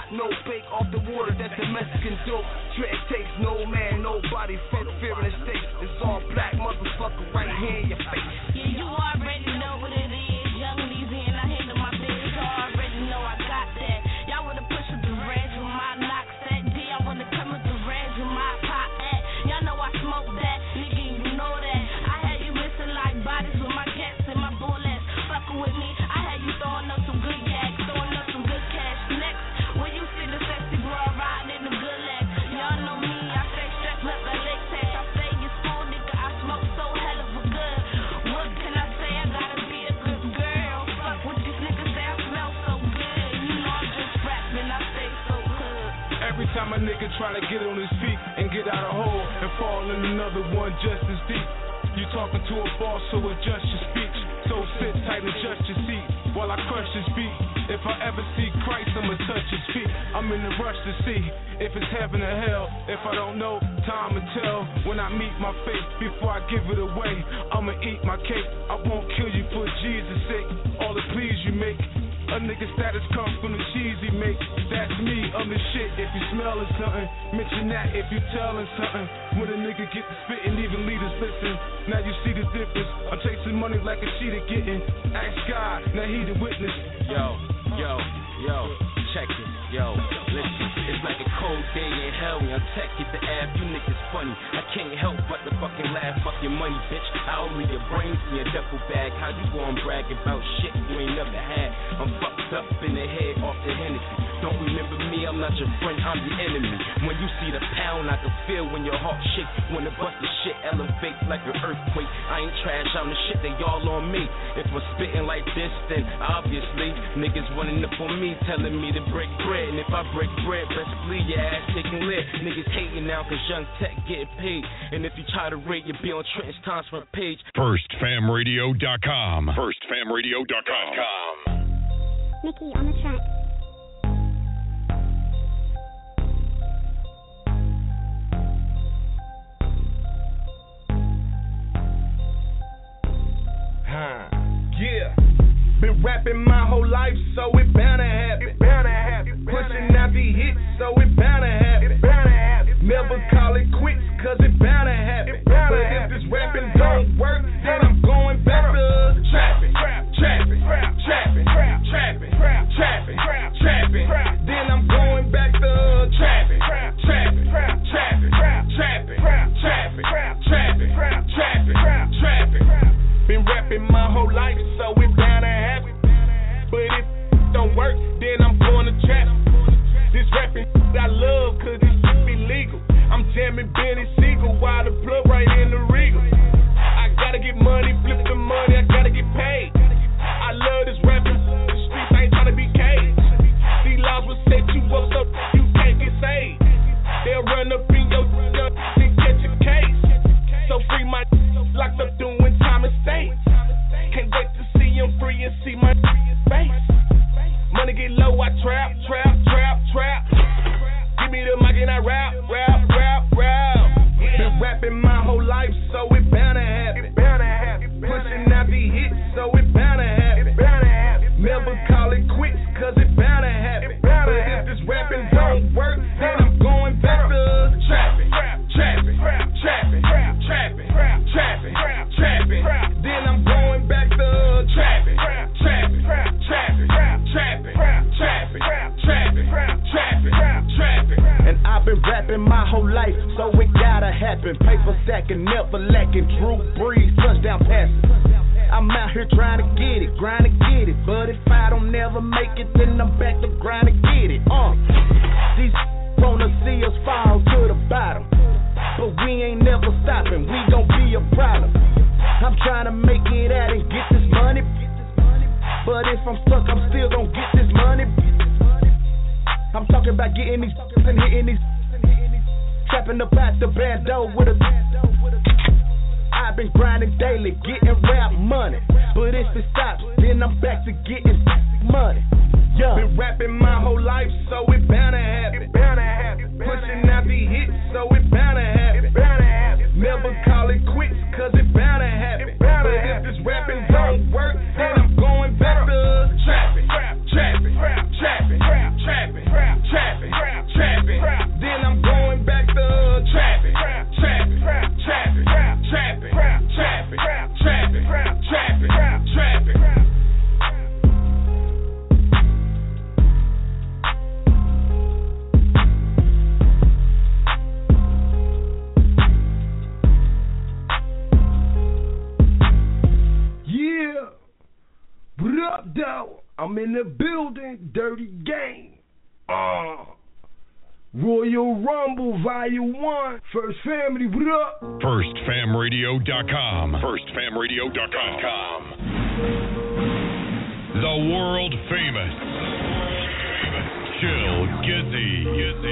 no bake off the water, that's the Mexican dope. Dread takes no man, nobody, fuck fear in the States. It's all black, motherfucker, right here in your face. Yeah, you already know what it is. Young Leezy and I handle my business. You already know I got that. Y'all wanna push with the reds with my knock set. D, I wanna come with the reds with my pop at. Y'all know I smoke that. Nigga, you know that. I had you missing like bodies with my cats and my bullets. Fucking with me, I had you throwing up some good gags, throwing up some good cash. Next, when you see the sexy boy riding in the good legs, y'all know me, I stay strapped up like leg tax. I stay in school, nigga, I smoke so hell of a good. What can I say? I gotta be a good girl. Fuck what these niggas say, I smell so good. You know I'm just rapping, I stay so good. Every time a nigga try to get on his feet and get out of hole and fall in another one just as deep, you talking to a boss, so adjust your speech. So sit tight and adjust your seat while I crush this beat. If I ever see Christ, I'ma touch his feet. I'm in the rush to see if it's heaven or hell. If I don't know, time will tell. When I meet my fate, before I give it away, I'ma eat my cake. I won't kill you for Jesus' sake. All the pleas you make, a nigga status comes from the cheese he make. That's me, I'm the shit. If you smelling something, mention that if you telling something. When a nigga get to spitting, even leaders listen. Now you see the difference. I'm chasing money like a cheetah getting. Ask God, now he the witness. Yo, yo, yo, check it, yo, listen. It's like a cold day in hell when I tech it the app. You niggas funny. I can't help but to fucking laugh. Fuck your money, bitch. I only your brains in your duffel bag. How you gon' brag about shit you ain't never had? I'm fucked up in the head off the Hennessy. Don't remember me, I'm not your friend, I'm the enemy. When you see the pound, I can feel when your heart shake. When the bust of shit elevates like an earthquake. I ain't trash, I'm the shit, they all on me. If I'm spitting like this, then obviously niggas running up on me, telling me to break bread. And if I break bread, best believe your ass taking lit. Niggas hating now cause Young Tech getting paid. And if you try to rate, you'll be on Trenton's Times front page. first fam radio dot com. first fam radio dot com. Nikki on the track. Huh. Yeah. Been rapping my whole life, so it bound to happen. It bound to happen. Pushing out the hits, so it bound to happen. It bound to happen. Never call it quits, cause it bound to happen. But if this rapping don't work, then I'm going back to trapping, trapping, trapping, trapping, trapping, trapping. Then I'm going back to trapping, trapping, trapping, trapping, trapping, trapping, trapping, trapping. Been rapping my whole life, so it bound to happen. But if it don't work, then I'm going to trap. This rapping I love, cause this shit be legal. I'm jamming Benny Siegel while the plug right in the Regal. I gotta get money, flip the money, I gotta get paid. I love this rapping, the streets, I ain't tryna be caged. These laws will set you up so you can't get saved. They'll run up in your and catch a case. So free my locked up doing time and state. Can't wait to see him free and see my face. Money get low, I trap, trap, trap, trap. Give me the mic and I rap, rap, rap, rap. Been rapping my whole life, so it bound to happen. Pushing out the hits, so it bound to happen. Never call it quits, cause it bound to happen. But if this rapping don't work, then I'm going back to trapping, trapping, trapping, trapping, trapping, trapping. Then I'm going back to trapping, trapping, trapping, trapping, trapping, trapping, trapping, trapping. And I've been rapping my whole life, so it gotta happen. Paper stacking, never lacking. Drew Brees, touchdown passes. I'm out here trying to get it, grind to get it. But if I don't never make it, then I'm back to grind to get it. Uh, these wanna see us fall to the bottom, but we ain't never stopping. We gon' be a problem. I'm trying to make it out and get this money, but if I'm stuck, I'm still gon' get this money. I'm talking about getting these and hitting these, trapping up at the bando with a. I've been grinding daily, getting rap money. But if it stops, then I'm back to getting money. Yeah. Been rapping my whole life, so it bound to happen. Pushing out the hits, so it bound to happen. Never call it quits, cause it bound to happen. But if this rapping don't work, then I'm going back to trapping, trapping, trapping, trapping, trapping, trapping. I'm in the building, Dirty Game. Uh, Royal Rumble, Volume one. First Family, what up? first fam radio dot com. first fam radio dot com. The world famous Chill Gizzy.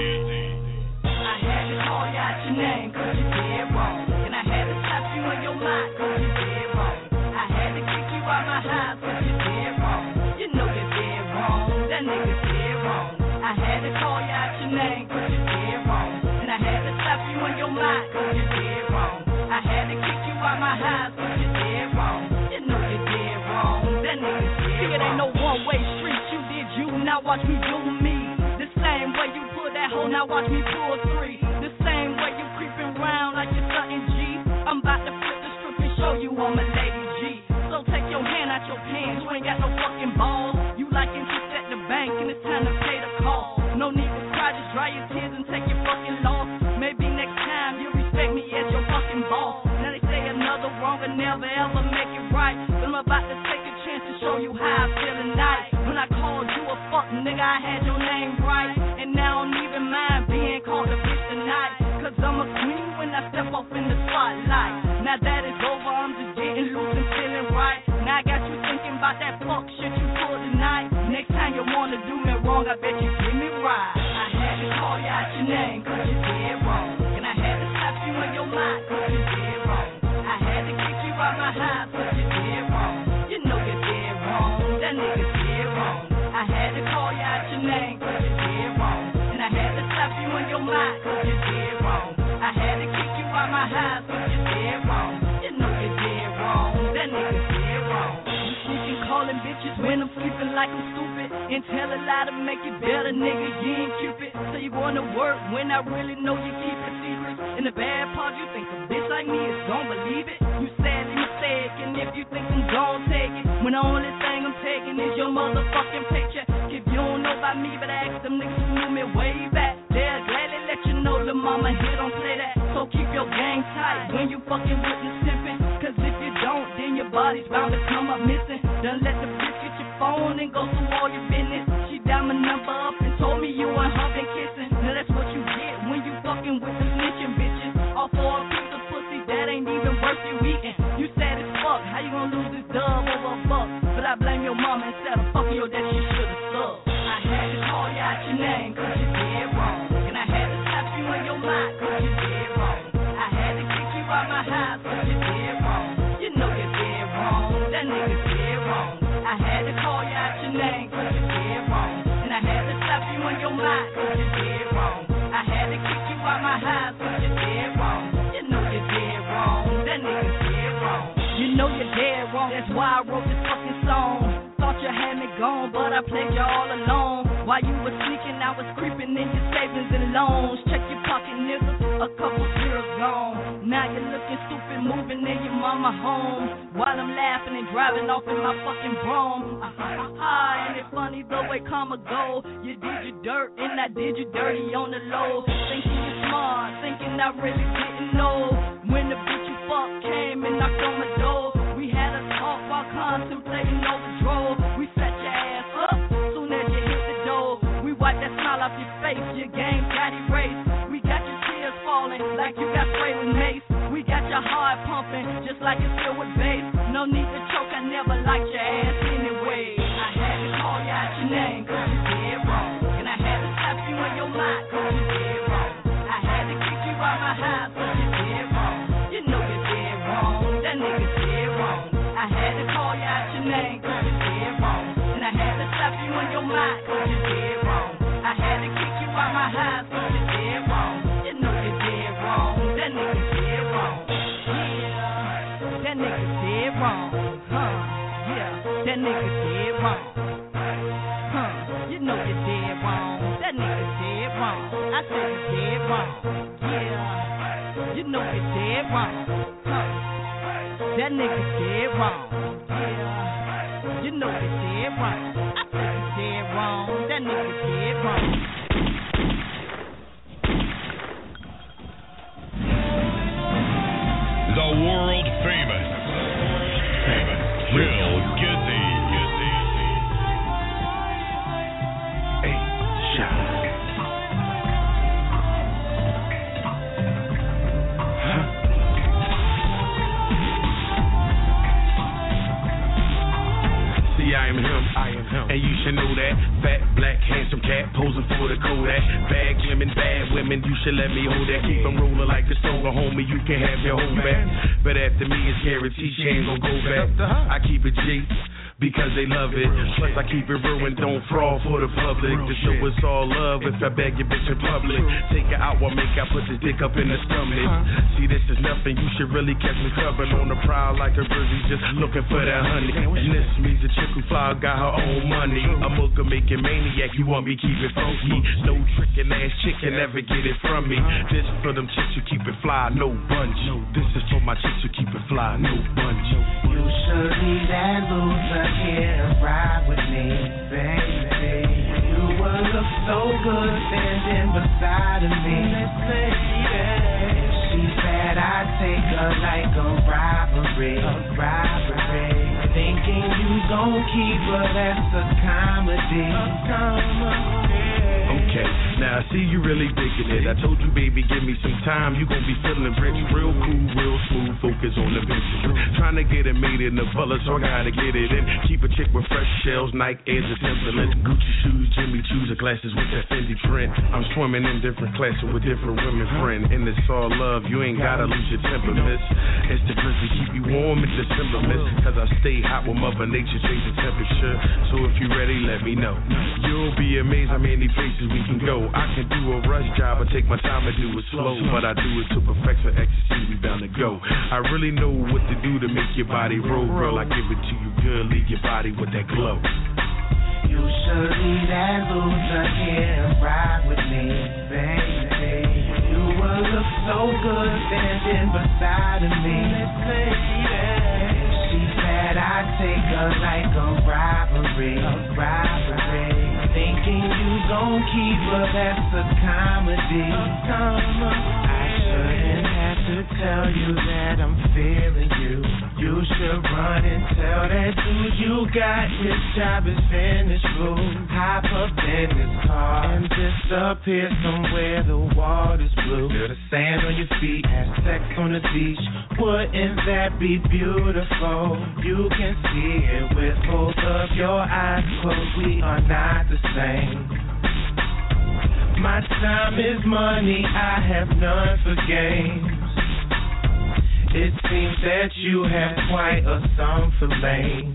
I had to call you out your name cause you did wrong. And I had to slap you in your mind cause you did wrong. I had to kick you out my house cause you did wrong. You know you did wrong. That nigga did wrong. I had to call you out your name cause you did wrong. And I had to slap you in your mind cause you did wrong. I had to kick you out my house cause you did wrong. You know you did wrong. That nigga did wrong. See, it ain't no one-way street. You did you, now watch me do me. The same way you put that hoe, now watch me pull three. The same way you creeping round like you're something G. I'm about to flip the strip and show you I'm a lady G. So take your hand out your pants, you ain't got no fucking balls. You like interest at the bank and it's time to pay the cost. No need to cry, just dry your tears and take your fucking loss. Maybe next time you'll respect me as your fucking boss. Now they say another wrong will never ever make it right. But I'm about to take a chance to show you how I feel tonight. When I called you a fuck nigga, I had your name right. And now I don't even mind being called a bitch tonight. Cause I'm a queen when I step off in the spotlight. Now that it's over, I'm just getting loose and feeling right. Now I got you thinking about that fuck shit you pulled tonight. Next time you wanna do me wrong, I bet you give me right. I had to call you out your name cause you did wrong. And I had to slap you in your mind cause you did wrong. I had to kick you out my house cause you did wrong. You know you did wrong. That nigga did wrong. I had to call you out your name cause you did wrong. And I had to slap you in your mind cause you did wrong. I had to kick you out my house cause you did wrong. You know you did wrong. That nigga did wrong. You sneaking calling bitches when I'm sleeping like I'm stupid. And tell a lie to make it better, nigga, you ain't Cupid. So you wanna work when I really know you keep it secret. And the bad part, you think a bitch like me is gon' believe it. You sadly mistaken if you think I'm gon' take it. When the only thing I'm taking is your motherfucking picture. If you don't know about me, but ask them niggas who knew me way back. They'll gladly let you know the mama here don't play that. So keep your gang tight when you fucking with the simping. Cause if you don't, then your body's bound to come up missing. Done let the bitch get your phone and go through all your business. She dialed my number up and told me you and her been kissing. Now that's what you get when you fucking with the snitching bitches. All for a piece of pussy that ain't even worth you eating. You sad as fuck, how you gonna lose this dub over a buck? But I blame your mama instead of fucking your dad, she should've sucked. I had to call you out your name cause you did wrong. And I had to slap you in your mind cause you did wrong. I had to kick you out my house cause you did wrong. You know you did wrong. That nigga did wrong. I had to call you out your name cause you did wrong. And I had to slap you in your mind cause you did wrong. I had to kick you out my house cause you did wrong. You know you did wrong. That nigga did wrong. You know you're dead wrong. That's why I wrote this fucking song. Thought you had me gone, but I played you all alone. While you were sneaking, I was creeping in your savings and loans. Check your pocket, nigga, a couple zeros gone. Now you're looking stupid, moving in your mama home. While I'm laughing and driving off in my fucking Brougham. Ah, ain't it funny the way karma go? You did your dirt and I did you dirty on the low. Thinking you're smart, thinking I really didn't know. When the bitch you fuck came and knocked on my door, we had a talk while contemplating overdraw. We set your ass up soon as you hit the door. We wiped that smile off your face, your game got erased. We got your tears falling like you got sprayed with mace. We got your heart pumping just like it's filled with bass. No need to choke, I never liked your ass anyway. I had to call you out your name cause you did wrong. And I had to slap you in your mind cause you did wrong. I had to kick you out my house cause you did wrong. You know you did wrong. That nigga did wrong. I had to call you out your name cause you did wrong. And I had to slap you in your mind cause you did wrong. I had to kick you out my house cause you did wrong. You know you did wrong. That nigga did wrong. Yeah, that nigga did wrong. Huh, yeah, that nigga did wrong. Huh, you know you did wrong. That nigga did wrong. I said you did wrong. Yeah, you know you did wrong. Huh, that nigga did wrong. Yeah, you know you did wrong. I said you did wrong. That nigga did wrong. The world famous, famous Chill Gizzy. handsome cat posing for the Kodak. Bad women, bad women, you should let me hold that. Keep them rolling like a stronger homie, you can have your whole back. But after me, it's guaranteed she ain't gon' go back. I keep it G because they love it. Plus I keep it real and don't fraud for the public. To show us all love if I bag your bitch in public. Take her out while make I put this dick up in the stomach. See, this is nothing, you should really catch me covered on the prowl like a grizzly, just looking for that honey. And this means a chick who fly got her own money. A mugger making maniac, you want me keep it funky. No trickin' ass chick can never get it from me. This for them chicks who keep it fly, no bungee. This is for my chicks who keep it fly, no bungee. You should leave that loser here and ride with me, baby. You would look so good standing beside of me. If she's bad, I take her like a robbery, a robbery. Thinking you gon' keep her, that's a comedy, a comedy. Okay, now I see you really digging it. I told you, baby, give me some time. You gon' be feeling rich, real cool, real smooth. Focus on the benches. Trying to get it made in the color, so I gotta get it in. Keep a chick with fresh shells, Nike Airs, and Timberlands, Gucci shoes, Jimmy Choo's, or glasses with that Fendi print. I'm swimming in different classes with different women friends, and it's all love. You ain't gotta lose your temper, miss. It's the grizzly, keep you warm in December, miss. Cause I stay hot with Mother Nature, change the temperature. So if you ready, let me know. You'll be amazed how many places we can go. I can do a rush job, I take my time and do it slow, but I do it to perfection, ecstasy, we bound to go. I really know what to do to make your body roll, girl. I give it to you good, leave your body with that glow. You should leave that loser here and ride with me, baby. You would look so good standing beside of me. If she's bad, I take her like a robbery, a robbery. Thinking you gon' keep her, that's a comedy, a comedy. I shouldn't have to tell you that I'm feeling you. You should run and tell that dude you got his job is finished, boo. Hop up in this car and disappear somewhere the water's blue. Feel the sand on your feet, have sex on the beach. Wouldn't that be beautiful? You can see it with both of your eyes closed. We are not the same. My time is money, I have none for games. It seems that you have quite a sum for lanes.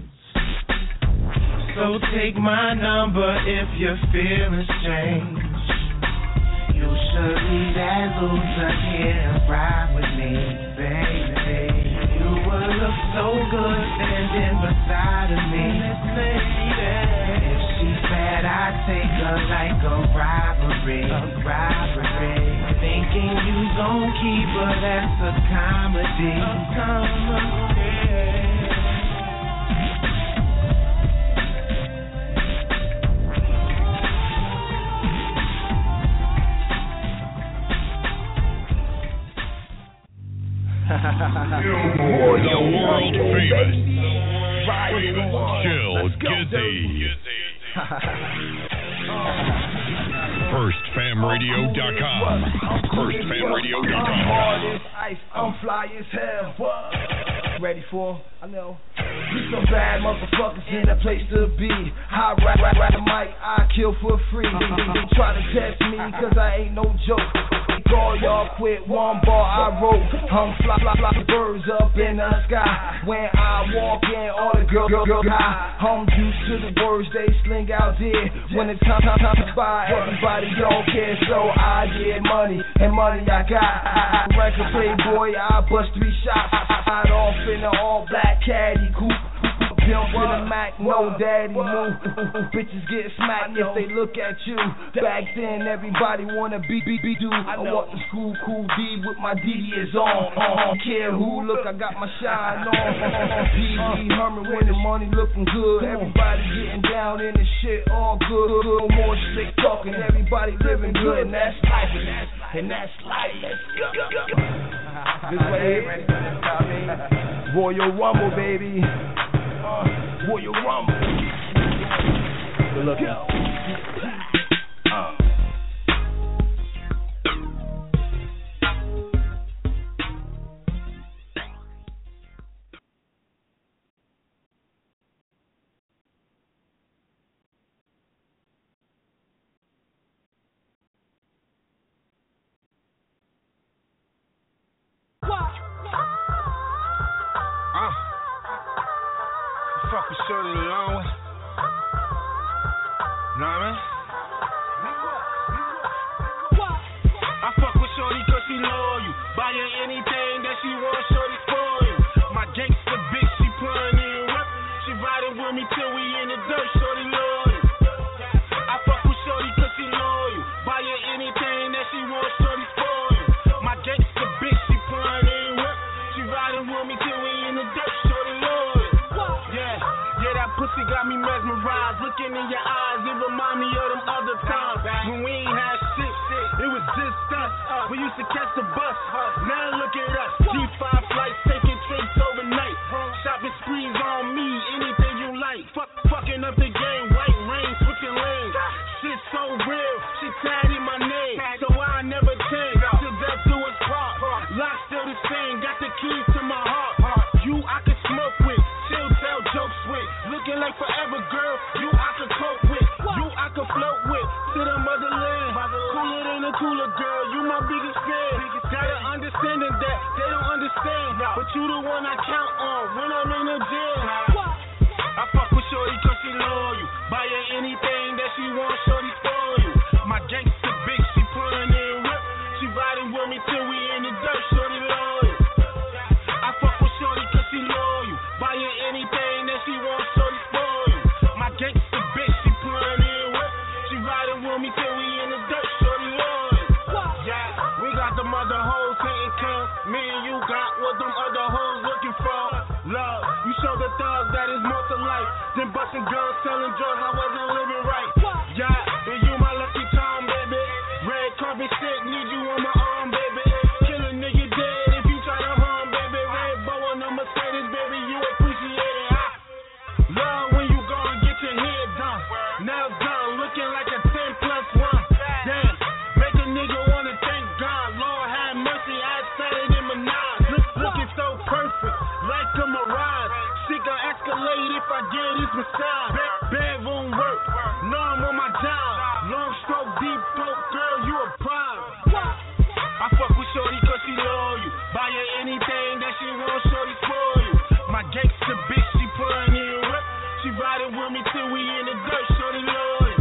So take my number if your feelings change. You should leave that loser here and ride with me, baby. You would look so good standing beside of me. If she's bad, I take her like a robbery, a robbery. Thinking you gon' keep her, that's a comedy, a comedy. The world famous Chill Gizzy. first fam radio dot com. first fam radio dot com. Ice, I'm fly as hell. What? Ready for? I know. We some bad motherfuckers in a place to be. High rap, rap, rap the mic, I kill for free. They try to test me cause I ain't no joke. All y'all quit, one bar I wrote. I'm fly, fly, fly the birds up in the sky. When I walk in, all the girls girl, girl, high. I'm used to the words they sling out there. When it's time, time, time to buy, everybody don't care. So I get money, and money I got. I, I record playboy, I bust three shots. I off in an all black caddy coupe. Pimp with a Mac, no daddy move. Bitches get smacked if they look at you. Back then, everybody wanna be be be dude. I walk to school, cool D with my D D is on. Don't care who look, I got my shine on. P D Herman when the money looking good. Everybody getting down in the shit, all good. No more slick talking, everybody living good, and that's life, and that's and that's life. Let's go. This way, Royal Rumble, baby. Uh, Royal Rumble. Good look out. Uh. fuck with shorty the long way. Know what I mean? I fuck with shorty cause she loyal. Buy her anything that she wants, shorty spoil. My gangsta bitch, she pulling in whip. She riding with me till we in the dirt, shorty loyal. I fuck with shorty cause she loyal. Buy her anything that she wants, shorty spoil. My gangsta bitch, she pulling in whip. She riding with me till we in the dirt, shorty loyal. Yeah, yeah, that pussy got me mesmerized. Looking in your eyes, it remind me of them other times when we ain't had shit. It was just us. We used to catch the bus. Now look at us. G five flights, taking trips overnight. Shopping sprees on me, anything you like. Fuck, fucking up the game, white rain, switching lanes. Shit so real, she tied in my name, so I never change. Till death do us part. Lock still the same, got the keys to my heart. You I can smoke with, chill, tell jokes with. Looking like forever, girl. You I can cope with, you I can float with. To the motherland, cooler than a cooler girl. You my biggest fan. Got an understanding that they don't understand, but you the one I count on when I'm in the jail. I fuck with shorty cause she loyal. Buy her anything that she wants, shorty spoil. My gangsta bitch, she pulling in whip. She riding with me till we in the dirt, shorty loyal. I fuck with shorty cause she loyal. Buy her anything that she wants, shorty spoil. My gangsta bitch, she pulling in whip. She riding with me till we in the dirt, shorty loyal. Yeah, we got them other hoes hating cuz me and you got what them other hoes looking for. Love, you show the thug that is more to life than busting girls, selling drugs. I wasn't living right. Yeah, and you my lucky charm, baby. Red carpet shit, need you on my arm, baby. Kill a nigga dead if you try to harm, baby. Red bow on the Mercedes, baby, you appreciate it. I love when you go and get your head done. Nails done, looking like a ten plus one. Damn, make a nigga wanna thank God. Lord have mercy, I said it in my nine. Look, looking so perfect, like a mirage. Shit gon' escalate if I get this massage. Bed, bedroom work, no I'm on my job. Long stroke, deep throat, girl, you a prime. I fuck with shorty cause she loyal. Buy her anything that she wants, shorty spoil. My gangsta bitch, she pulling in whip. She riding with me till we in the dirt, shorty loyal.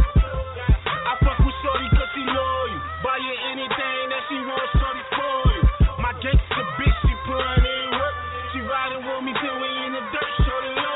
I fuck with shorty cause she loyal. Buy her anything that she wants, shorty spoil. My gangsta bitch, she pulling in whip. She riding with me till we in the dirt, shorty loyal.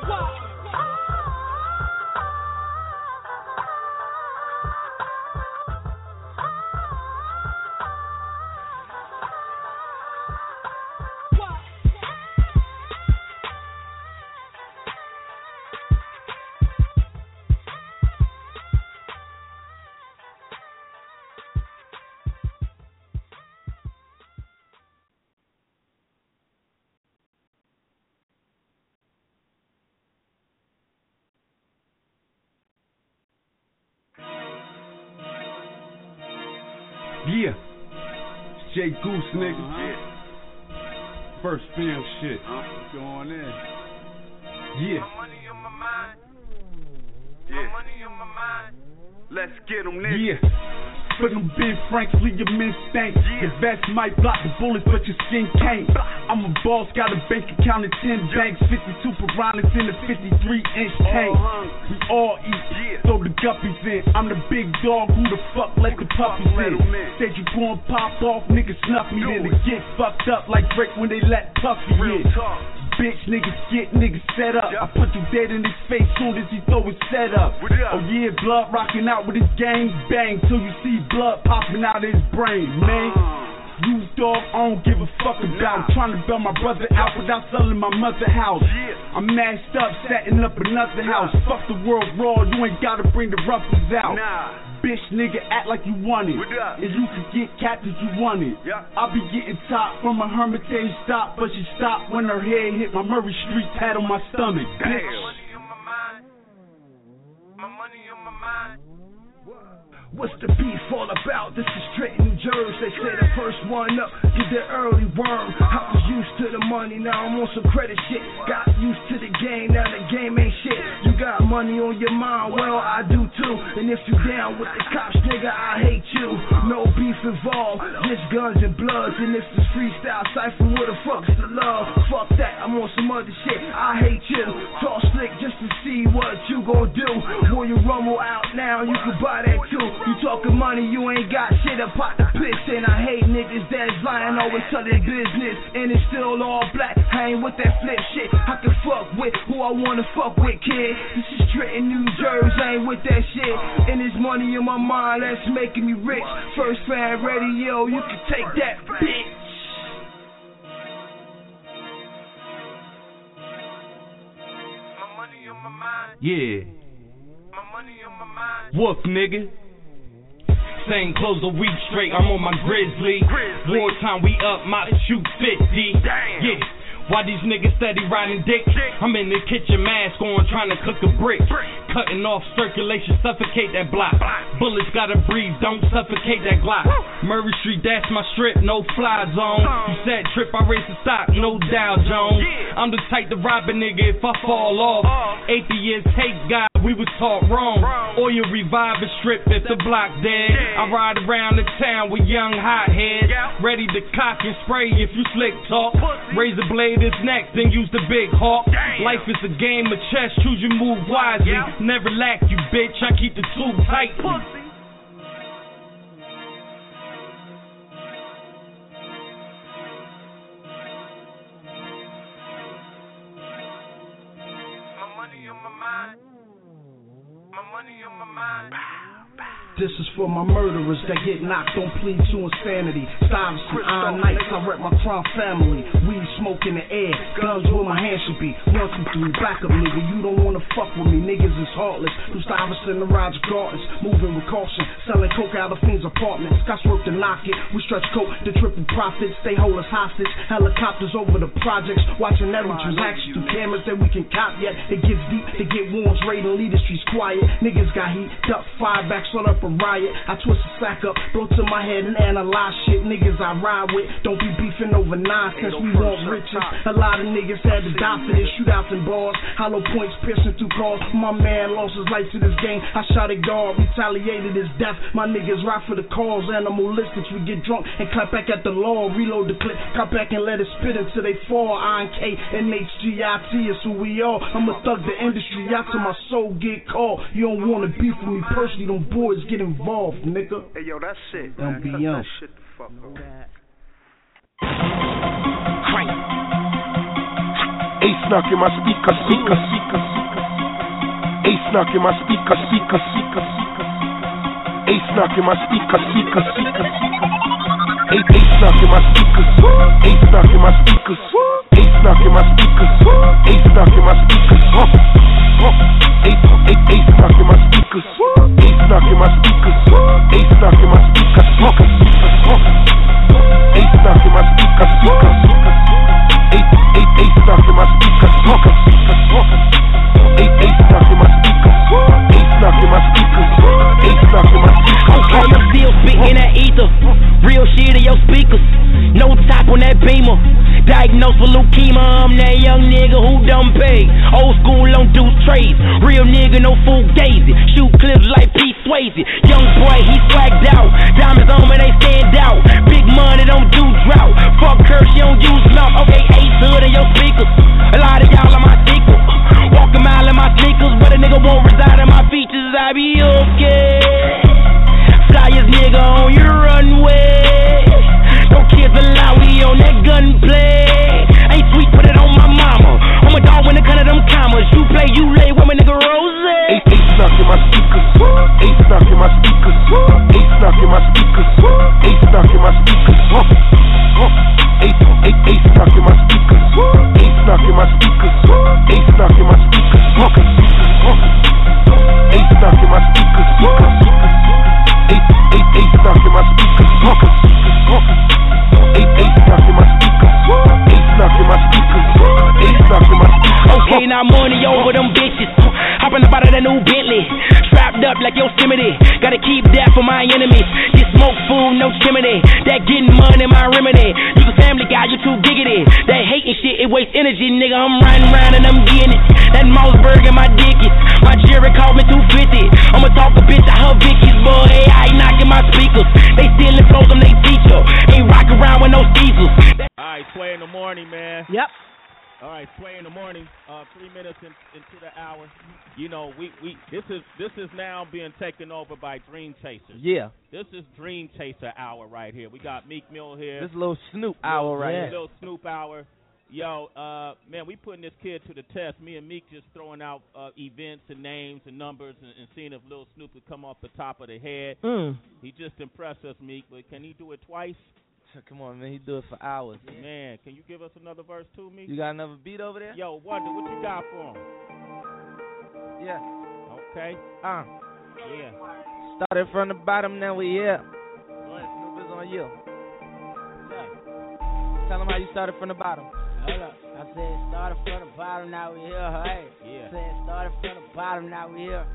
Yeah, it's Jay Goose, nigga. Uh-huh. First film shit. Uh-huh. Going in. Yeah. My money on my mind. Yeah. My money on my mind. Let's get them, nigga. Yeah. For them Ben Franks, leave your men stank. The vest might block the bullets, but your skin can't. I'm a boss, got a bank account of ten banks, fifty-two piranhas in a fifty-three inch tank. We all eat, throw the guppies in. I'm the big dog, who the fuck let the puppies in? Said you gon' pop off, niggas snuff me in. To get fucked up like Drake when they let Puffy in. Bitch, niggas get niggas set up. I put you dead in his face soon as he throw his set up. Oh yeah, blood rocking out with his gang bang till you see blood popping out of his brain, man. You dog, I don't give a fuck about it. Trying to bail my brother out without selling my mother house. I'm mashed up, setting up another house. Fuck the world raw, you ain't gotta bring the ruffles out. Bitch, nigga, act like you want it. If you could get captured, you want it. I'll be getting top from a Hermitage stop, but she stopped when her head hit my Murray Street pad on my stomach. Bitch. My money on my mind. My money on my mind. What's the beef all about? This is Trenton, New Jersey. They say the first one up, get the early worm. I was used to the money, now I'm on some credit shit. Got used to the game, now the game ain't shit. You got money on your mind, well I do too. And if you down with the cops, nigga, I hate you. No beef involved, just guns and bloods. And if it's freestyle cypher, where the fuck's the love? Fuck that, I'm on some other shit. I hate you. Talk slick just to see what you gon' do. Royal Rumble out now, you can buy that too. You talking money, you ain't got shit up pot the piss. And I hate niggas that's lying, always tell their business. And it's still all black, I ain't with that flip shit. I can fuck with who I wanna fuck with, kid. This is Trenton, New Jersey, I ain't with that shit. And there's money in my mind that's making me rich. First Fan Radio, you can take that, bitch. Yeah. Woof, nigga. Same clothes a week straight, I'm on my Grizzly. Wartime, we up, my shoot fifty. Yeah. Why these niggas steady riding dick? I'm in the kitchen, mask on, trying to cook a brick. Cutting off circulation, suffocate that block. Bullets gotta breathe, don't suffocate that Glock. Murray Street, that's my strip, no fly zone. You said trip, I race the stock, no Dow Jones. I'm the type to rob a nigga if I fall off. Atheist hate God, we was taught wrong. Oil revive a strip if the block dead. I ride around the town with young hotheads, ready to cock and spray if you slick talk. Razor blade is next, then use the big hawk. Life is a game of chess, choose your move wisely. Never lack you, bitch, I keep the tube tight. This is for my murderers that get knocked on plea to insanity. Stuyvesant, Iron Knights, I rep my crime family. Weed smoke in the air, guns where my hands should be. One, two, three, back up, nigga. You don't wanna fuck with me, niggas is heartless. From Stuyvesant to Roger Gardens, moving with caution. Selling coke out of Fiends apartments. Got work to knock it. We stretch coke to triple profits. They hold us hostage. Helicopters over the projects, watching every transaction through cameras that we can cop yet. It gets deep, they get warns, raiding, lead the streets quiet. Niggas got heat, duck, fire back, start up a riot. I twist the sack up, blow to my head and analyze shit. Niggas I ride with, don't be beefing over nonsense. We want riches. A lot of niggas had to die for this. Shootouts and bars, hollow points piercing through cars. My man lost his life to this game. I shot a guard, retaliated his death. My niggas ride for the cause, animalistics. We get drunk and clap back at the law. Reload the clip, cut back and let it spit until they fall. I N K and H G I T is who we are. I'm a thug the industry out till my soul get called. You don't wanna beef with me personally, them boys get involved, nigga. Hey yo, that's it. Don't be Cut young. that shit the fuck up. Crank. Ace knock in my speaker, speaker, speaker, speaker. Ace knock in my speaker, speaker, speaker, speaker. Ace knock in my speaker, speaker, speaker, speaker. Ace, ace knock in my speakers. Ace knock in my speakers. Ace knock in my speakers. Ace knock in my speakers. Ace, ace, ace knock in my speakers. Ace knock in my speakers. Ace knock in my speakers. Ace knock in my speakers. Ace, ace, ace knock in my speakers. Ace, ace knock in my speakers. Ace knock in my speakers. Ace knock in my speakers. On the field, spitting that ether. Real shit in your speakers. No top on that beamer. Diagnosed with leukemia. I'm that young nigga who done paid. Old school don't do trades. Real nigga, no fool gazy. Shoot clips like Pete Swayze. Young boy, he swagged out. Diamonds on me, they stand out. Big money don't do drought. Fuck her, she don't use mouth. Okay, Ace Hood in your speakers. A lot of y'all on my sequel. Walk a mile in my sneakers. But a nigga won't reside in my features. I be okay. Flyest nigga on your runway. No kids allowed, we on that gunplay. Ain't sweet, put it on my mama. I'm a dog when it cut of them commas. You play, you lay with my nigga Rose. Ace, ace knock in my speakers. Ace knock in my speakers. Ace knock in my speakers. Ace knock in my speakers. Ace, ace, ace knock in my speakers. Ace knock in my speakers. Ace knock in my speakers. Ace knock in my speakers. Ace, ace, ace knock in my speakers. Ace, ace knock in my speakers. Ace knock in my speakers. Ace knock in my speakers. Okay, now money over them bitches. Hopping up out of that new Bentley. Strap locked up like Yosemite. Gotta keep that for my enemies. This smoke food, no chimney. That getting money, my remedy. You the family guy, you too giggity. That hating shit, it wastes energy, nigga. I'm riding around and I'm getting it. That Mossberg and my dickies. My Jerry called me two fifty. I'ma talk a bitch out her Vicky's, boy. I ain't knocking my speakers. They stealing clothes on they teacher. Ain't rocking around with no diesels. Alright, Sway in the morning, man. Yep. Alright, Sway in the morning. Uh, three minutes in, into the hour. You know, we, we this is this is now being taken over by Dream Chasers. Yeah. This is Dream Chaser hour right here. We got Meek Mill here. This little Snoop hour right yeah. here. Little Snoop hour. Yo, uh, man, we putting this kid to the test. Me and Meek just throwing out uh, events and names and numbers and, and seeing if Lil Snoop would come off the top of the head. Mm. He just impressed us, Meek, but can he do it twice? Come on, man. He do it for hours. Man, can you give us another verse too, Meek? You got another beat over there? Yo, Wonder, what you got for him? Yeah. Okay. Uh. Yeah. Started from the bottom, now we here. Go ahead, Snoop is on you. Yeah. Tell him how you started from the bottom. Hold up. I said started from the bottom, now we here. Hey. Yeah. I said started from the bottom, now we here.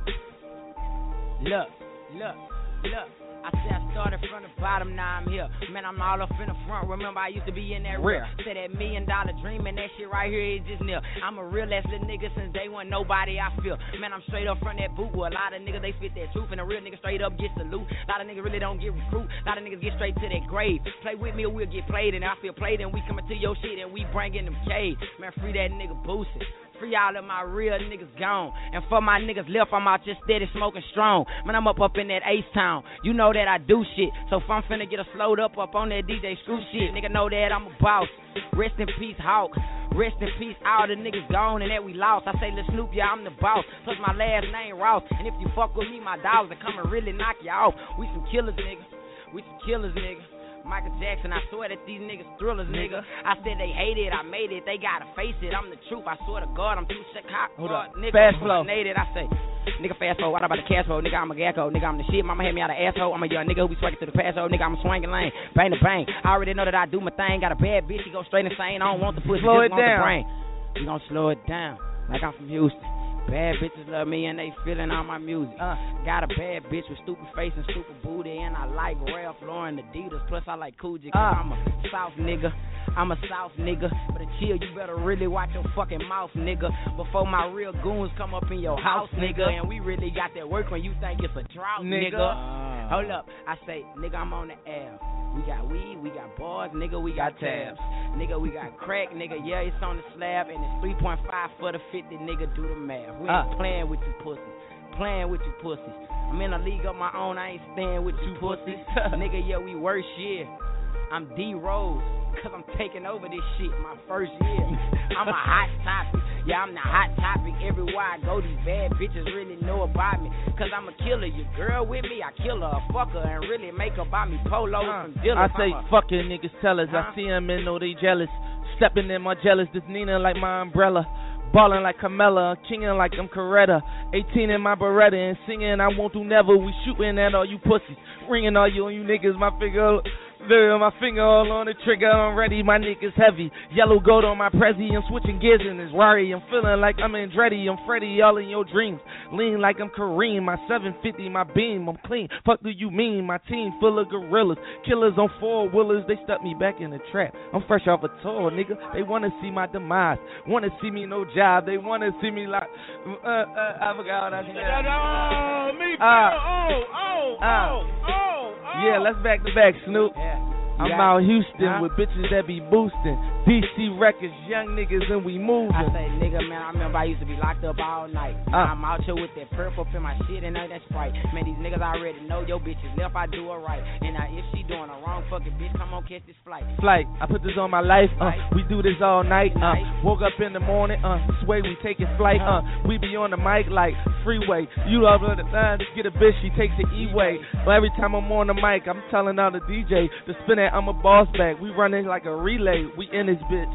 Look, look, look. I said I started from the bottom, now I'm here. Man, I'm all up in the front. Remember, I used to be in that rear. Said that million dollar dream, and that shit right here is just near. I'm a real ass little nigga since day one, nobody I feel. Man, I'm straight up from that boot where a lot of niggas, they fit that truth, and a real nigga straight up gets the loot. A lot of niggas really don't get recruit. A lot of niggas get straight to that grave. Play with me or we'll get played, and I feel played, and we coming to your shit, and we bringing them K. Man, free that nigga boosted. Free all of my real niggas gone. And for my niggas left, I'm out just steady smoking strong. Man, I'm up up in that H-Town. You know that I do shit. So if I'm finna get a slowed up up on that D J Screw shit, nigga know that I'm a boss. Rest in peace, Hawk. Rest in peace, all the niggas gone and that we lost. I say, Lil Snoop, yeah, I'm the boss. Plus my last name, Ross. And if you fuck with me, my dogs will come and really knock you off. We some killers, nigga. We some killers, nigga. Michael Jackson, I swear that these niggas thrillers, nigga. I said they hate it, I made it, they gotta face it. I'm the truth, I swear to God, I'm too Chicago. Hold up. Nigga, Fast flow. Nated, I say, nigga fast flow, what about the cash flow? Nigga, I'm a gecko, nigga, I'm the shit. Mama had me out of asshole. I'm a young nigga who be swaging to the pass, nigga, I'm a swinging lane. Bang to bang. I already know that I do my thing. Got a bad bitch, she go straight insane. I don't want the pussy, Slow just it want down. the brain. We gon' slow it down, like I'm from Houston. Bad bitches love me and they feeling all my music. Uh, got a bad bitch with stupid face and stupid booty, and I like Ralph Lauren, Adidas, plus I like Coogee, cause uh. I'm a South nigga. I'm a South nigga, but chill, you better really watch your fucking mouth, nigga, before my real goons come up in your house, nigga, and we really got that work when you think it's a drought, nigga. nigga. Uh. Hold up, I say, nigga, I'm on the air. We got weed, we got bars, nigga, we got tabs. Nigga, we got crack, nigga, yeah, it's on the slab, and it's three point five for the fifty, nigga, do the math. We ain't uh. playing with you pussies, playing with you pussies. I'm in a league of my own, I ain't staying with you pussies. Nigga, yeah, we worse shit. I'm D-Rose, cause I'm taking over this shit my first year. I'm a hot topic, yeah, I'm the hot topic. Everywhere I go, these bad bitches really know about me. Cause I'm a killer, your girl with me, I kill her, fuck her, and really make her buy me polos uh, from dealers. I say, a, fuck your niggas, tell us. Huh? I see them and know they jealous. Stepping in my jealous, this Nina like my umbrella. Ballin' like Carmella, kingin' like I'm Coretta. eighteen in my Beretta and singing I won't do never. We shootin' at all you pussies, ringing all you you niggas. My finger, my finger all on the trigger. I'm ready, my niggas heavy. Yellow gold on my Prezi. I'm switching gears in this Rari. I'm feeling like I'm Andretti. I'm Freddy, all in your dreams. Lean like I'm Kareem. My seven fifty, my beam. I'm clean. Fuck do you mean? My team full of gorillas, killers on four wheelers. They stuck me back in the trap. I'm fresh off a tour, nigga. They wanna see my demise. Wanna see me no job. They wanna see me like. Uh, uh, I forgot what I said. Oh, me. Uh, oh, oh, uh, oh, oh, oh. Yeah, let's back to back, Snoop. Yeah. I'm Yeah. out Houston Huh? with bitches that be boosting. D C Records, young niggas, and we moving. I say, nigga, man, I remember I used to be locked up all night. Now Uh. I'm out here with that purple up in my shit and all that Sprite. Man, these niggas already know your bitches left, I do her right. And now if she doing a wrong fucking bitch, come on, catch this flight. Flight, I put this on my life. Uh, Flight. we do this all night. Uh, Night. woke up in the morning. Uh, sway, we taking flight. Uh, we be on the mic like freeway. You love the uh, get a bitch, she takes the E-way. But every time I'm on the mic, I'm telling all the D J to spin it. I'm a boss back. We running like a relay. We in this bitch.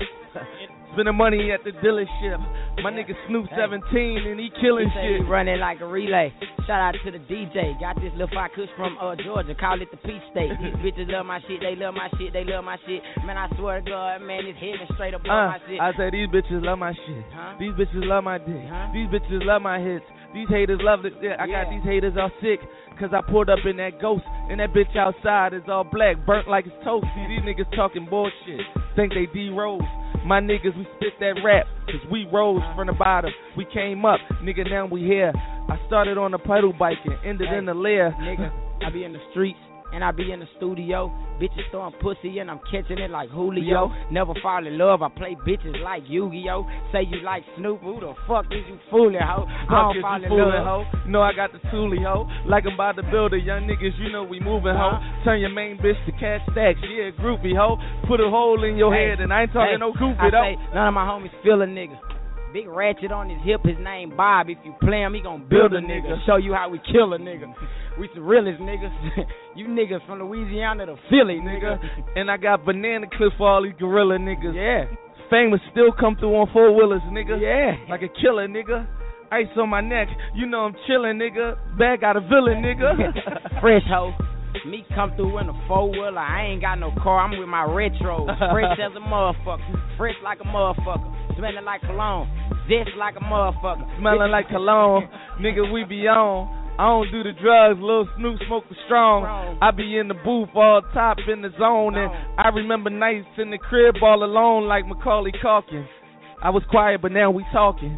Spending money at the dealership. My nigga Snoop seventeen and he killing He say shit. he running like a relay. Shout out to the D J. Got this little fire kush from uh, Georgia. Call it the Peach State. These bitches love my shit. They love my shit. They love my shit. Man, I swear to God, man, it's heaven straight up Uh, my shit. I say these bitches love my shit. Huh? These bitches love my dick. Huh? These bitches love my hits. These haters love it. Yeah, I Yeah. got these haters all sick. Cause I pulled up in that ghost. And that bitch outside is all black. Burnt like it's toast. See, these niggas talking bullshit. Think they D-Rose. My niggas, we spit that rap. Cause we rose from the bottom. We came up. Nigga, now we here. I started on a pedal bike and ended Hey, in the lair. Nigga, I be in the streets. And I be in the studio, bitches throwing pussy and I'm catching it like Julio. Never fall in love, I play bitches like Yu-Gi-Oh. Say you like Snoop, who the fuck is you fooling, ho? I Fuck don't is fall you in fooling, love. ho? No, I got the toolie, ho. Like I'm about to build it, young niggas, you know we moving, ho. Turn your main bitch to cash stacks, yeah, groupie, ho. Put a hole in your Hey, head, and I ain't talking hey, no goofy, I though. say, none of my homies feel a nigga. Big ratchet on his hip, his name Bob. If you play him, he gon' build a nigga. Show you how we kill a nigga. We some realest niggas. You niggas from Louisiana to Philly, nigga. And I got banana clip for all these gorilla niggas. Yeah. Famous still come through on four wheelers, nigga. Yeah. Like a killer, nigga. Ice on my neck, you know I'm chillin', nigga. Bag got a villain, nigga. Fresh hoe. Me come through in a four-wheeler. I ain't got no car. I'm with my retros. Fresh as a motherfucker. Fresh like a motherfucker. Smelling like cologne. Zest like a motherfucker. Smelling like cologne. Nigga, we be on. I don't do the drugs. Lil Snoop smoke the strong. I be in the booth all top in the zone. And I remember nights in the crib all alone like Macaulay Culkin. I was quiet, but now we talking.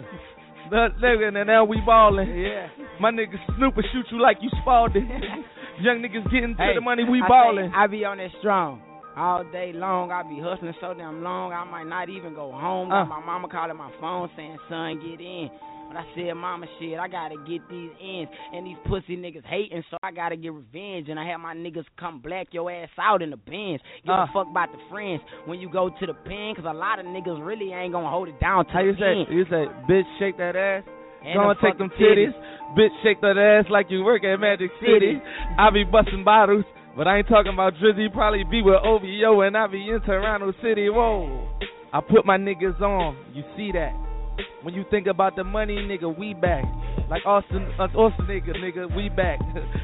Nigga, and now we ballin'. Yeah. My nigga Snoop will shoot you like you Spalding. Young niggas getting to Hey, the money, we I ballin'. say, I be on that strong. All day long, I be hustling so damn long, I might not even go home. Got Uh. my mama calling my phone saying, son, get in. But I said, mama, shit, I gotta get these ends. And these pussy niggas hating, so I gotta get revenge. And I have my niggas come black your ass out in the bins. Give Uh. a fuck about the friends when you go to the pen, cause a lot of niggas really ain't gonna hold it down to How you the say? end. You say, bitch, shake that ass. And Go the and take them fucking titties. Bitch, shake that ass like you work at Magic City. I be busting bottles, but I ain't talking about Drizzy. Probably be with O V O and I be in Toronto City. Whoa. I put my niggas on. You see that? When you think about the money, nigga, we back. Like Austin, uh, Austin nigga, nigga, we back.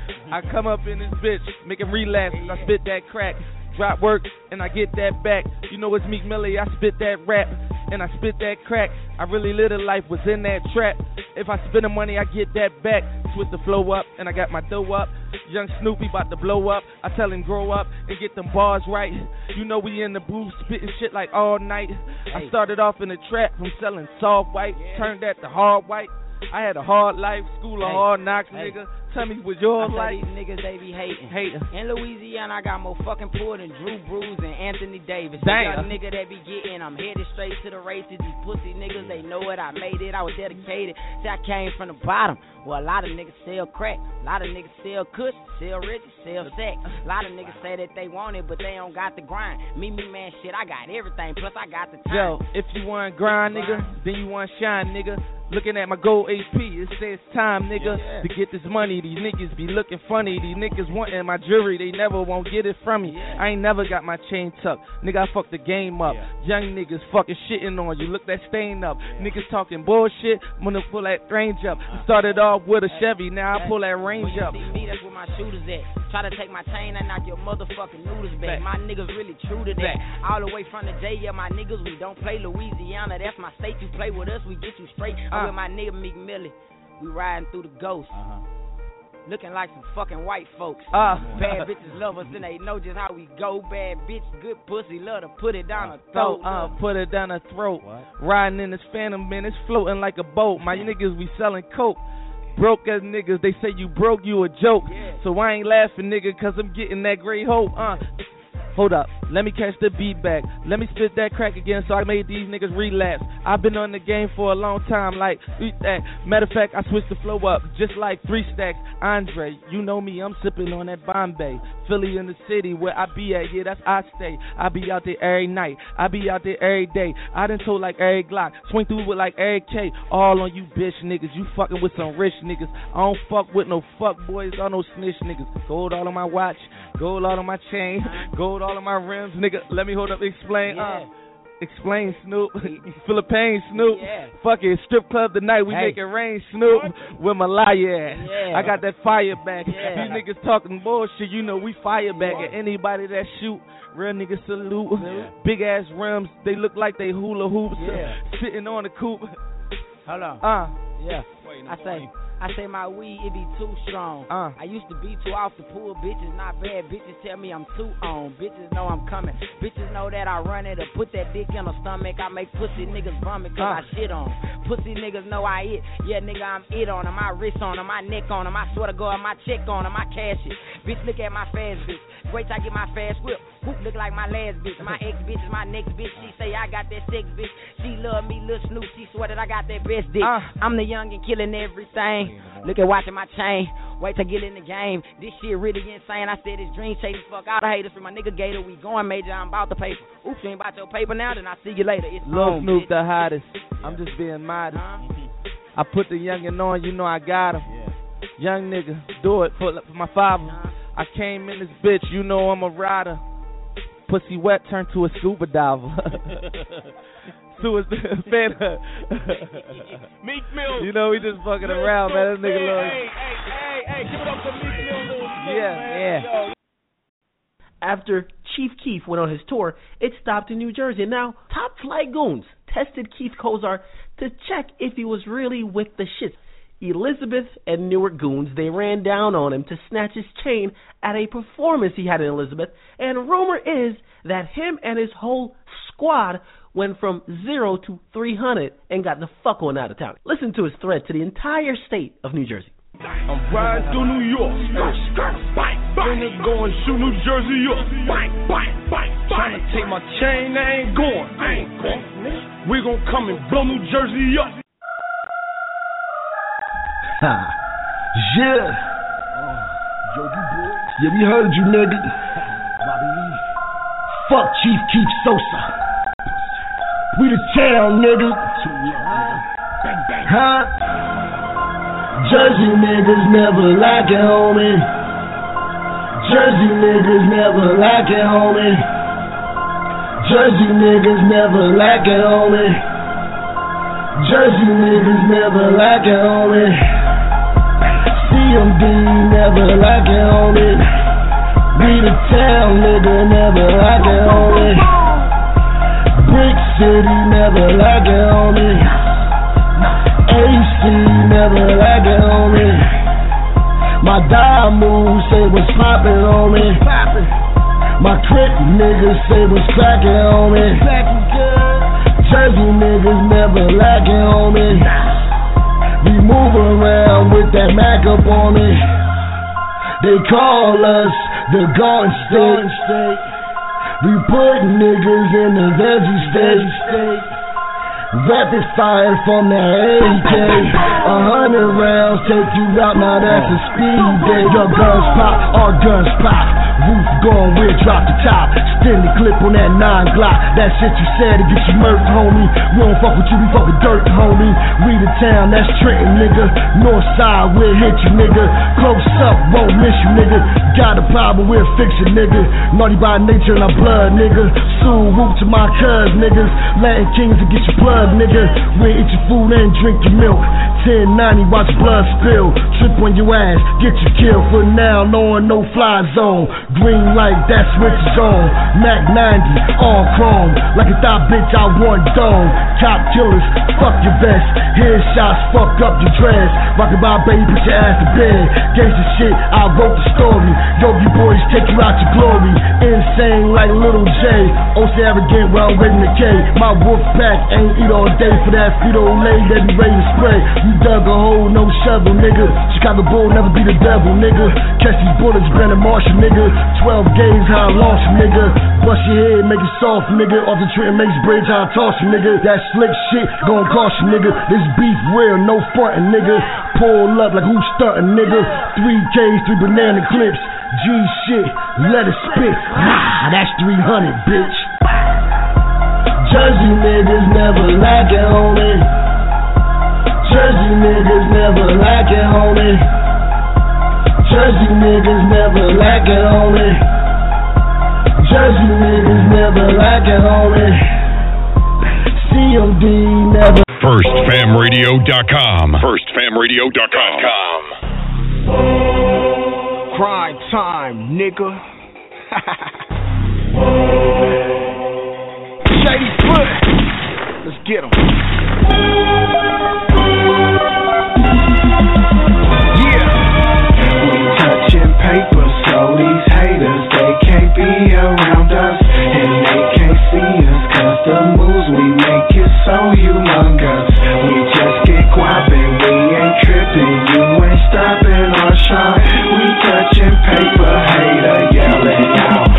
I come up in this bitch, make him relapse. I spit that crack. Drop work, and I get that back. You know it's Meek Millie, I spit that rap, and I spit that crack. I really lived a life, was in that trap. If I spend the money, I get that back. Switch the flow up, and I got my dough up. Young Snoopy about to blow up. I tell him grow up and get them bars right. You know we in the booth, spitting shit like all night. I started off in the trap from selling soft white, turned that to hard white. I had a hard life, school of Hey. hard knocks, Hey. nigga. Tell me, was yours I say like? these niggas, they be hating. Hating. In Louisiana, I got more fucking pull than Drew Brees and Anthony Davis. Damn. They got a nigga that be getting, I'm headed straight to the races. These pussy niggas, they know it. I made it. I was dedicated. See, I came from the bottom. Well, a lot of niggas sell crack. A lot of niggas sell kush, sell rich, sell sex. A lot of niggas say that they want it, but they don't got the grind. Me, me, man, shit, I got everything. Plus, I got the time. Yo, if you want grind, nigga, then you want shine, nigga. Looking at my gold H P, it says time, nigga, Yeah. to get this money. These niggas be looking funny. These niggas wanting my jewelry, they never won't get it from me. Yeah. I ain't never got my chain tucked. Nigga, I fucked the game up. Young niggas fucking shitting on you. Look that stain up. Niggas talking bullshit. I'm gonna pull that range up. Started off with a Chevy, now I pull that range When you up. see me, that's where my shooters at. Try to take my chain and knock your motherfucking noodles back. Back. My niggas really true to that. Back. All the way from the J, yeah, my niggas, we don't play Louisiana. That's my state. You play with us, we get you straight. I'm Uh. with my nigga Meek Millie. We riding through the ghost. Looking like some fucking white folks. Uh. Bad bitches love us and they know just how we go. Bad bitch, good pussy, love to put it down her throat. Throat, uh, put it down her throat. Riding in this phantom, man, it's floating like a boat. My niggas, we selling coke. Broke as niggas, they say you broke, you a joke. So I ain't laughing, nigga, cause I'm getting that great hope. Uh, hold up, let me catch the beat back. Let me spit that crack again so I made these niggas relapse. I've been on the game for a long time, like, eat that. Matter of fact, I switched the flow up, just like three stacks. Andre, you know me, I'm sipping on that Bombay. Philly in the city where I be at, yeah, that's I stay. I be out there every night, I be out there every day. I done told like every Glock, swing through with like every K. All on you bitch niggas, you fucking with some rich niggas. I don't fuck with no fuck boys or no snitch niggas. Gold all on my watch, gold all on my chain, gold all on my rims, nigga. Let me hold up, explain. Yeah. Uh, explain, Snoop. Philippines, Snoop. Yeah. Fuck it, strip club tonight. We Hey. make it rain, Snoop. Where Malaya at? Yeah. I got that fire back. Yeah. These niggas talking bullshit. You know we fire back at anybody that shoot. Real niggas salute. Yeah. Big ass rims. They look like they hula hoops. Yeah. Sitting on the coupe. Hold on. Uh. Yeah. in the I say, morning. I say my weed, it be too strong. Uh. I used to be too off the pool. Bitches not bad. Bitches tell me I'm too on. Bitches know I'm coming. Bitches know that I run it or put that dick in her stomach. I make pussy niggas vomit cause Uh. I shit on 'em. Pussy niggas know I it. Yeah, nigga, I'm it on 'em. My wrist on 'em. My neck on 'em. I swear to God, my check on 'em. I cash it. Bitch, look at my fast bitch. Wait till I get my fast whip. Whoop look like my last bitch. My ex bitch is my next bitch. She say I got that sex bitch. She love me, Lil Snoop. She swear that I got that best dick. Uh. I'm the young and killing everything. Look at watching my chain. Wait till I get in the game. This shit really insane. I said it's dream chasing. Fuck all the haters from my nigga Gator. We going major. I'm about the paper. Oops, you ain't about your paper now. Then I see you later. It's Lil on, Snoop bitch. the hottest. I'm just being modest. I put the youngin' on, you know I got him. Young nigga, do it for, for my father. I came in this bitch, you know I'm a rider. Pussy wet turned to a scuba diver. Suicide fan. Meek Mill. You know we just fucking around, man. This nigga hey, love. hey, hey, hey, hey, give it up to Meek Mill, Lil Snoop, Yeah, man. yeah. Yo. After Chief Keef went on his tour, it stopped in New Jersey. And now, Top Flight Goons tested Keith Kozar to check if he was really with the shits. Elizabeth and Newark Goons, they ran down on him to snatch his chain at a performance he had in Elizabeth. And rumor is that him and his whole squad went from zero to three hundred and got the fuck on out of town. Listen to his threat to the entire state of New Jersey. I'm riding through New York, finna go and shoot New Jersey up. Tryna take my chain, I ain't going. I ain't going. We gon' come and blow New Jersey up. Ha. Yeah. Yogi boy. Yeah, we heard you, nigga. Fuck Chief Keef Sosa. We the town, nigga. Huh? Jersey niggas never like it, homie. Jersey niggas never like it, homie. Jersey niggas never like it, homie. Jersey niggas never like it, homie. C M D never like it, homie. We the town, nigga, never like it, homie. Brick City never like it, homie. A C never like it, homie. My die move say what's poppin', homie. My crit niggas say what's crackin', homie. Jersey niggas never like it, homie. We move around with that Mac up on me. They call us the Garden State. We put niggas in the veggie state. Rapid fire from the A K. A hundred rounds take you out, now that's a speed day. Your guns pop, our guns pop. Roof gone, we'll drop the top. Extend the clip on that nine Glock. That shit you said to get you murked, homie. We don't fuck with you, we fuck with dirt, homie. We the town, that's Trenton, nigga. North side, we'll hit you, nigga. Close up, won't miss you, nigga. Got a problem, we'll fix it, nigga. Naughty by nature in our blood, nigga. Sue, whoop to my cuz, niggas. Latin kings to get your blood, nigga. We'll eat your food and drink your milk. ten ninety, watch blood spill. Trip on your ass, get you killed. For now, knowing no fly zone. Green light, that's switch zone. Mac ninety, all chrome. Like a thought bitch, I want dome. Top killers, fuck your vest. Headshots, fuck up your dress. Rockin' by baby, put your ass to bed. Gangsta shit, I wrote the story. Yogi boys take you out your glory. Insane like Little J. Oh, say arrogant, well, I'm waiting to K. My wolf pack ain't eat all day for that Frito Lay that be ready to spray. You dug a hole, no shovel, nigga. Chicago Bull never be the devil, nigga. Catch these bullets, Brandon Marshall, nigga. twelve gauge, how I launch you, nigga. Bust your head, make it soft, nigga. Off the tree and makes braids, how I toss you, nigga. That slick shit gon' cost you, nigga. This beef real, no frontin', nigga. Pull up like who stuntin', nigga. three K's, three banana clips. G shit, let it spit. Ah, that's three hundred, bitch. Jersey niggas never like it, homie. Jersey niggas never like it, homie. Jersey niggas never like it, homie. Jersey niggas never like it, homie. C M D never. first fam radio dot com. first fam radio dot com. Crime time, nigga. Shady Foot. Let's get him. Yeah. We touching paper, so these haters, they can't be around us. And they can't see us, cause the moves we make is so humongous. We just get guapping, we ain't tripping. You ain't stopping our shine. We touching paper, hater yelling out.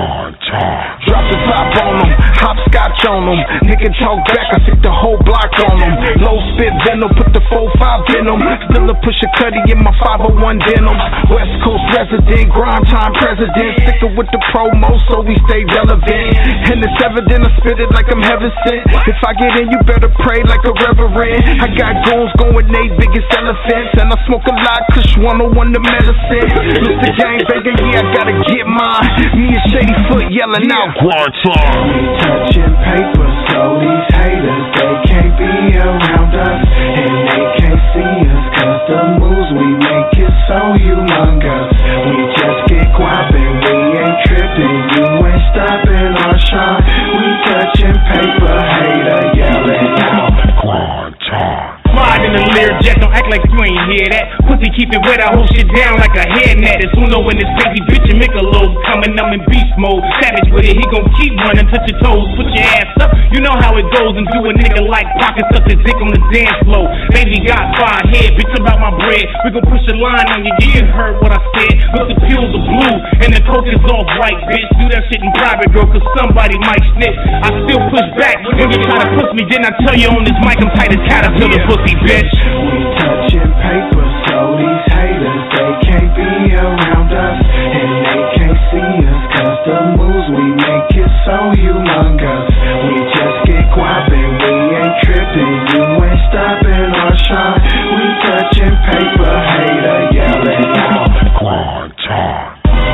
Drop the top on them, hopscotch on them. Nigga talk back, I stick the whole block on them. Low spit venom, put the four five in them. Still a push a cutty in my five oh one denim. West Coast resident, grind time president. Stickin' with the promo so we stay relevant. And it's evident I spit it like I'm heaven sent. If I get in, you better pray like a reverend. I got goons going eight biggest elephants. And I smoke a lot, Kush one oh one the medicine. Mister Gang Bangin', yeah, I gotta get mine. Me and Shady Foot yelling out. Grind time. We touching paper, so these haters, they can't be around us. And they can't see us, cause the moves we make is so humongous. We just get guapping, we ain't tripping. You ain't stopping our shine. We touching paper, hater yelling out. Grind time. Slide in the Lear jet, don't act like you ain't hear that. Pussy keep it wet, I hold shit down like a head net. It's Uno in this crazy bitch and Michelob coming, I'm in beast mode. Savage with it, he gon' keep running, touch your toes, put your ass up. You know how it goes and do a nigga like pocket, suck his dick on the dance floor. Baby got fire head, bitch about my bread. We gon' push a line on you, you heard what I said. Look, the pills are blue and the coke is all white, bitch. Do that shit in private, girl, cause somebody might snitch. I still push back when you try to push me, then I tell you on this mic I'm tight as caterpillar, yeah. Pussy bitch. We touching paper, so these haters, they can't be around us. And they can't see us, cause the moves we make is so humongous. We just get guapping, we ain't tripping. You ain't stopping our shine. We touching paper, hater yelling out. Grind time.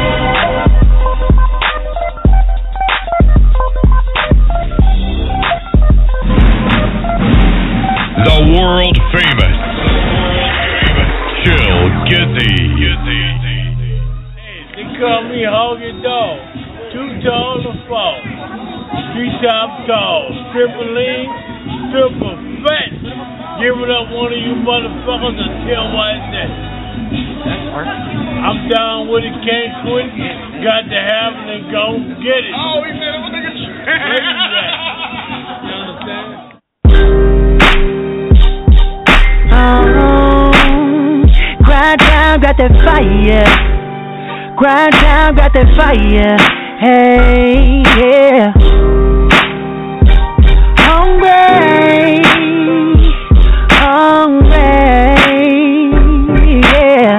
The world famous Chill Gizzy. They call me Hoggy Dog. Too tall to fall. Three top tall. Triple lean, triple fat. Give it up one of you motherfuckers and tell why it's that. I'm down with it, can't quit. Got to have it and go get it. Oh, he said it was nigga. You understand? Oh, grind down, got that fire. Grind down, got that fire. Hey, yeah. Hungry, hungry, yeah.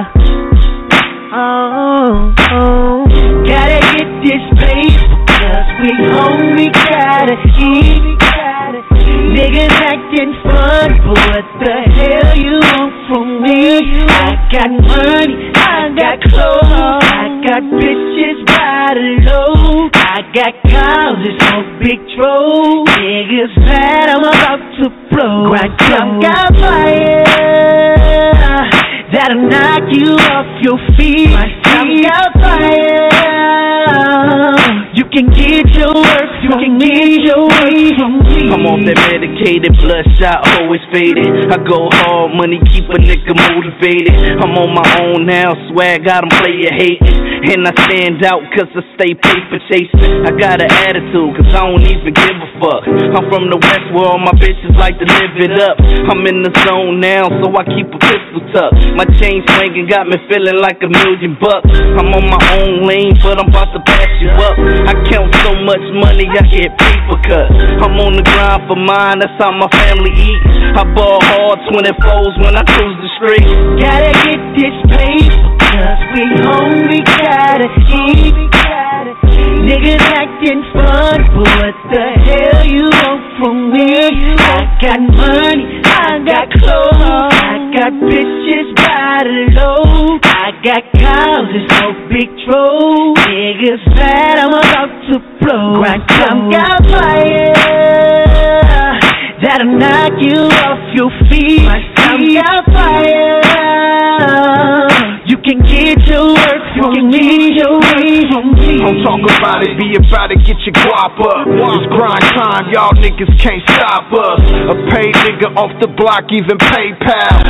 Oh, oh. Gotta get this paper, cause we hungry, gotta eat. Niggas acting fun, but what the hell you want from me? I got money, I got clothes, I got bitches by the load, I got cars, no big troll. Niggas mad, I'm about to blow. Grind time got fire that'll knock you off your feet. My time got fire. You can get your work, you can get your work from me. I'm off that medicated, bloodshot, always faded. I go hard, money keep a nigga motivated. I'm on my own now, swag got 'em player hating. And I stand out cause I stay paper chasing. I got an attitude cause I don't even give a fuck. I'm from the west where all my bitches like to live it up. I'm in the zone now so I keep a pistol tucked. My chain swinging got me feeling like a million bucks. I'm on my own lane but I'm about to pass you up. I count so much money I get paper cut. I'm on the grind for mine, that's how my family eat. I ball hard twenty-fours when I cruise the street. Gotta get this paper cause we hungry, gotta eat. Niggas acting fun, but what the hell you want from me? I got money, I got clothes, I got bitches by the load, I got cars, it's no big troll. Niggas mad, I'm about to blow. Grind time got fire that'll knock you off your feet. My time got fire. You can get your work from me, your work from me. Don't talk about it, be about it, get your guap up. It's grind time, y'all niggas can't stop us. A paid nigga off the block, even PayPal.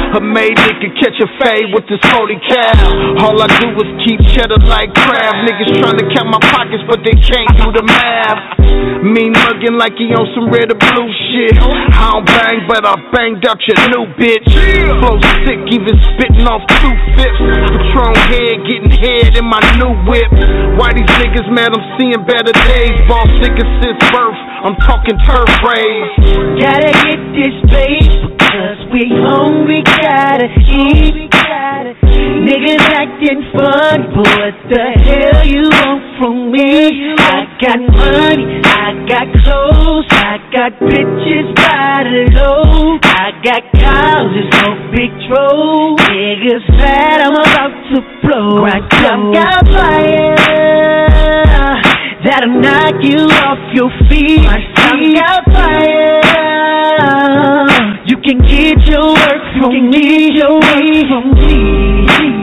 A maid nigga catch a fade with this forty cal. All I do is keep cheddar like crab. Niggas tryna count my pockets, but they can't do the math. Mean muggin' like he on some red or blue shit. I don't bang, but I banged out your new bitch. Flow sick, even spitting off two fifths. Patron head, getting head in my new whip. Why these niggas mad? I'm seeing better days. Boss niggas since birth, I'm talking turf raised. Gotta get this bass, because we hungry, gotta eat. Niggas acting fun, but what the hell you want from me? I got money, I got clothes, I got bitches by the load. I got colleges, no big troll. Niggas mad, I'm about to blow. I got fire that'll knock you off your feet. I got fire. You can get your work from you me, your work from me.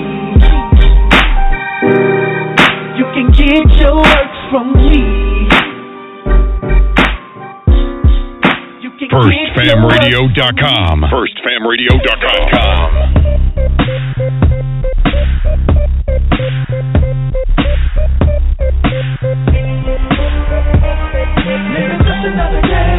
You can get your work from me. first fam radio dot com. first fam radio dot com. Living just another day.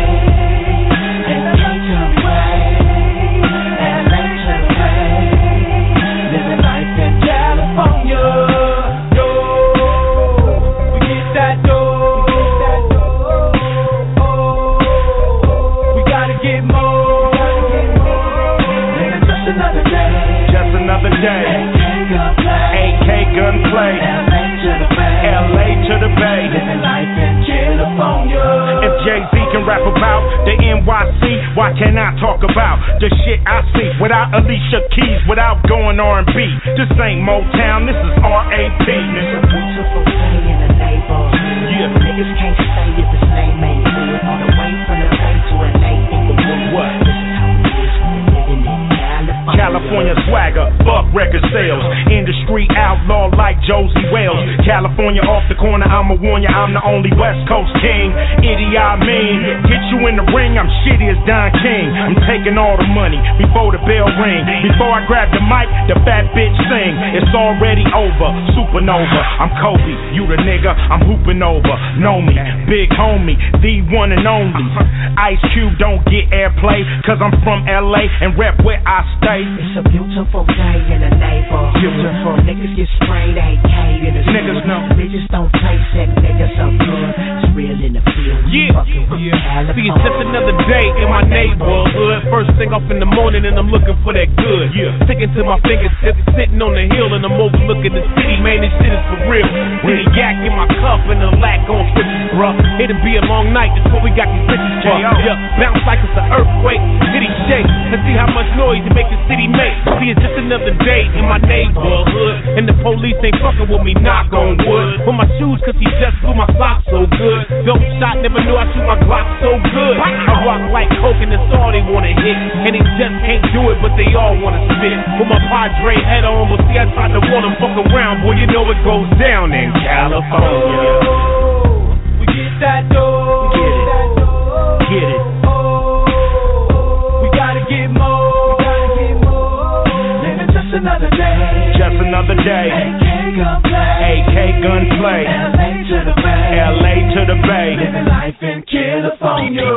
A K gunplay, L A to the Bay. If Jay-Z can rap about the N Y C, why can't I talk about the shit I see without Alicia Keys, without going R and B? This ain't Motown, this is R A P. It's a beautiful day in the neighborhood. Yeah. Niggas can't say if his name ain't good. On the way from the bay to a lake in the wood. What? This is how it is when you're living in California. California swagger, fuck record sales. Industry outlaw like Josie Wales. California off the corner, I'ma warn ya, I'm the only West Coast king. Idiot, I mean, get you in the ring, I'm shitty as Don King. I'm taking all the money before the bell ring. Before I grab the mic, the fat bitch sing. It's already over, supernova. I'm Kobe, you the nigga, I'm hooping over. Know me, big homie, the one and only. Ice Cube don't get airplay, cause I'm from L A and rep where I stay. It's a beautiful day in the neighborhood. Beautiful. Niggas get sprayed A K in the niggas know. Bitches don't play sick, niggas are good. It's real in the field. Yeah, yeah. See, it's just another day in my neighborhood. First thing off in the morning and I'm looking for that good. Yeah. Sticking to my fingertips, sitting on the hill and I'm overlooking the city. Man, this shit is for real. With a yak in my cup and a lack on switches, bruh. It'll be a long night, that's what we got these bitches for. Yeah, bounce like it's an earthquake, city shake. Let's see how much noise it make the city make. See, it's just another day in my neighborhood, and the police ain't fucking with me, knock on wood. With my shoes, cause he just blew my socks so good. Dope shot, never knew I shoot my Glock so good. I rock like coke and that's all they wanna hit, and they just can't do it, but they all wanna spit. With my Padre head on, but see I tried to want them fuck around, boy, you know it goes down in California. We get that dough. Get it. Get it. We gotta get more. We gotta get more. Living just another day. Just another day. A K gunplay. A K gunplay. L A to the Bay. L A to the Bay. Living life in California.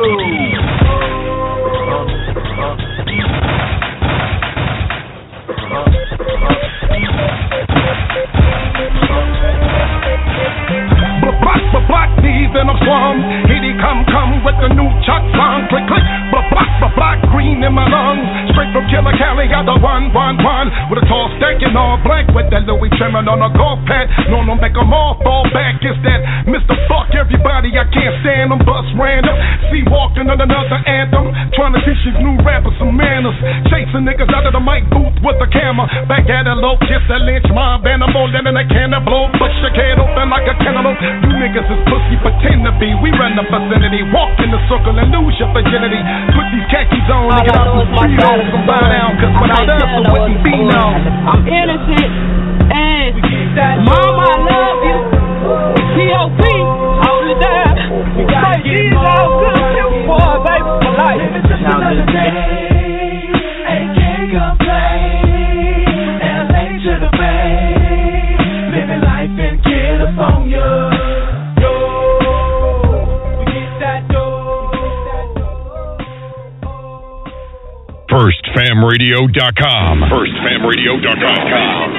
Black, black knees in a slum. Here he come, come with the new Chuck song. Click, click. Black, black, black, green in my lungs. Straight from Killer Cali, got the one, one, one. With a tall stack and all black with that Louis trimming on a golf pad. No, no, make them all fall back. It's that Mister Fuck everybody, I can't stand them. Bust random. See walking on another anthem. Trying to teach these new rappers some manners. Chasing niggas out of the mic booth with the camera. Back at it low, just a lynch mob. And I'm more than a can of blow. Push your head open like a cantaloupe. You niggas is pussy, pretend to be. We run the vicinity, walk in the circle and lose your virginity. Put these khakis on and get out some street hoes and buy down. Cause without us, it wouldn't be known. I'm innocent and Mama, I love you. T O P, hold it down. Say these all good boy, baby, for life. Now this day, A K gunplay. radio dot com. first fam radio dot com.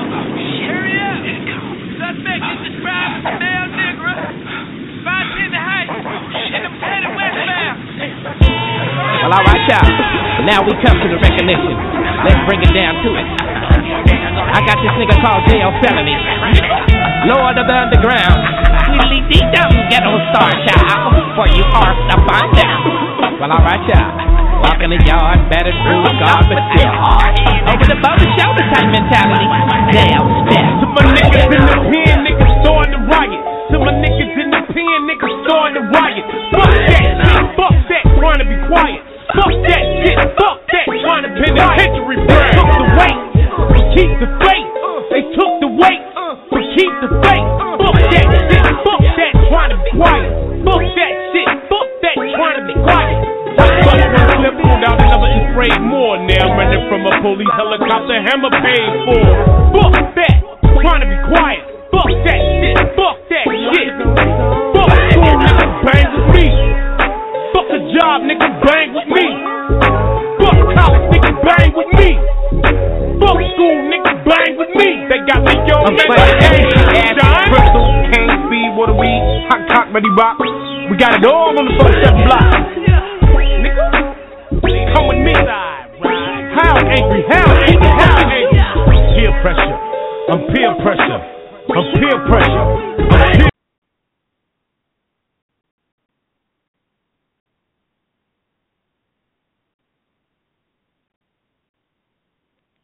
Well, all right, y'all. Now we come to the recognition. Let's bring it down to it. I got this nigga called J L Felony, Lord of the Underground. Sweetly D dumb ghetto star child, for you are to find out. Well, all right, y'all. Walk in the yard, battered through the guard, but still hard. Over the bubble shoulder type mentality. Damn, step. To my niggas in the pen, niggas starting to riot. To my niggas in the pen, niggas starting to riot. Fuck that shit, fuck that, trying to be quiet. Fuck that shit, fuck that, trying to be penitentiary. They took the weight, but keep the faith. They took the weight, but keep the faith. Fuck that shit, fuck that, trying to be quiet. Fuck that shit, fuck that, trying to be quiet. But one flip pulled out another and sprayed more. Now running from a police helicopter, hammer paid for. Fuck that, trying to be quiet. Fuck that shit, fuck that shit. Fuck school, niggas bang with me. Fuck a job, niggas bang with me. Fuck college, niggas bang with me. Fuck school, niggas bang with me. They got me yo, nigga, ass, crystal, cane, speed, water, weed, hot cock, ready rock. We got it all on the first step block. Nigga, come with me. How angry, how angry, how angry. Peer pressure, I'm peer pressure, I'm peer pressure.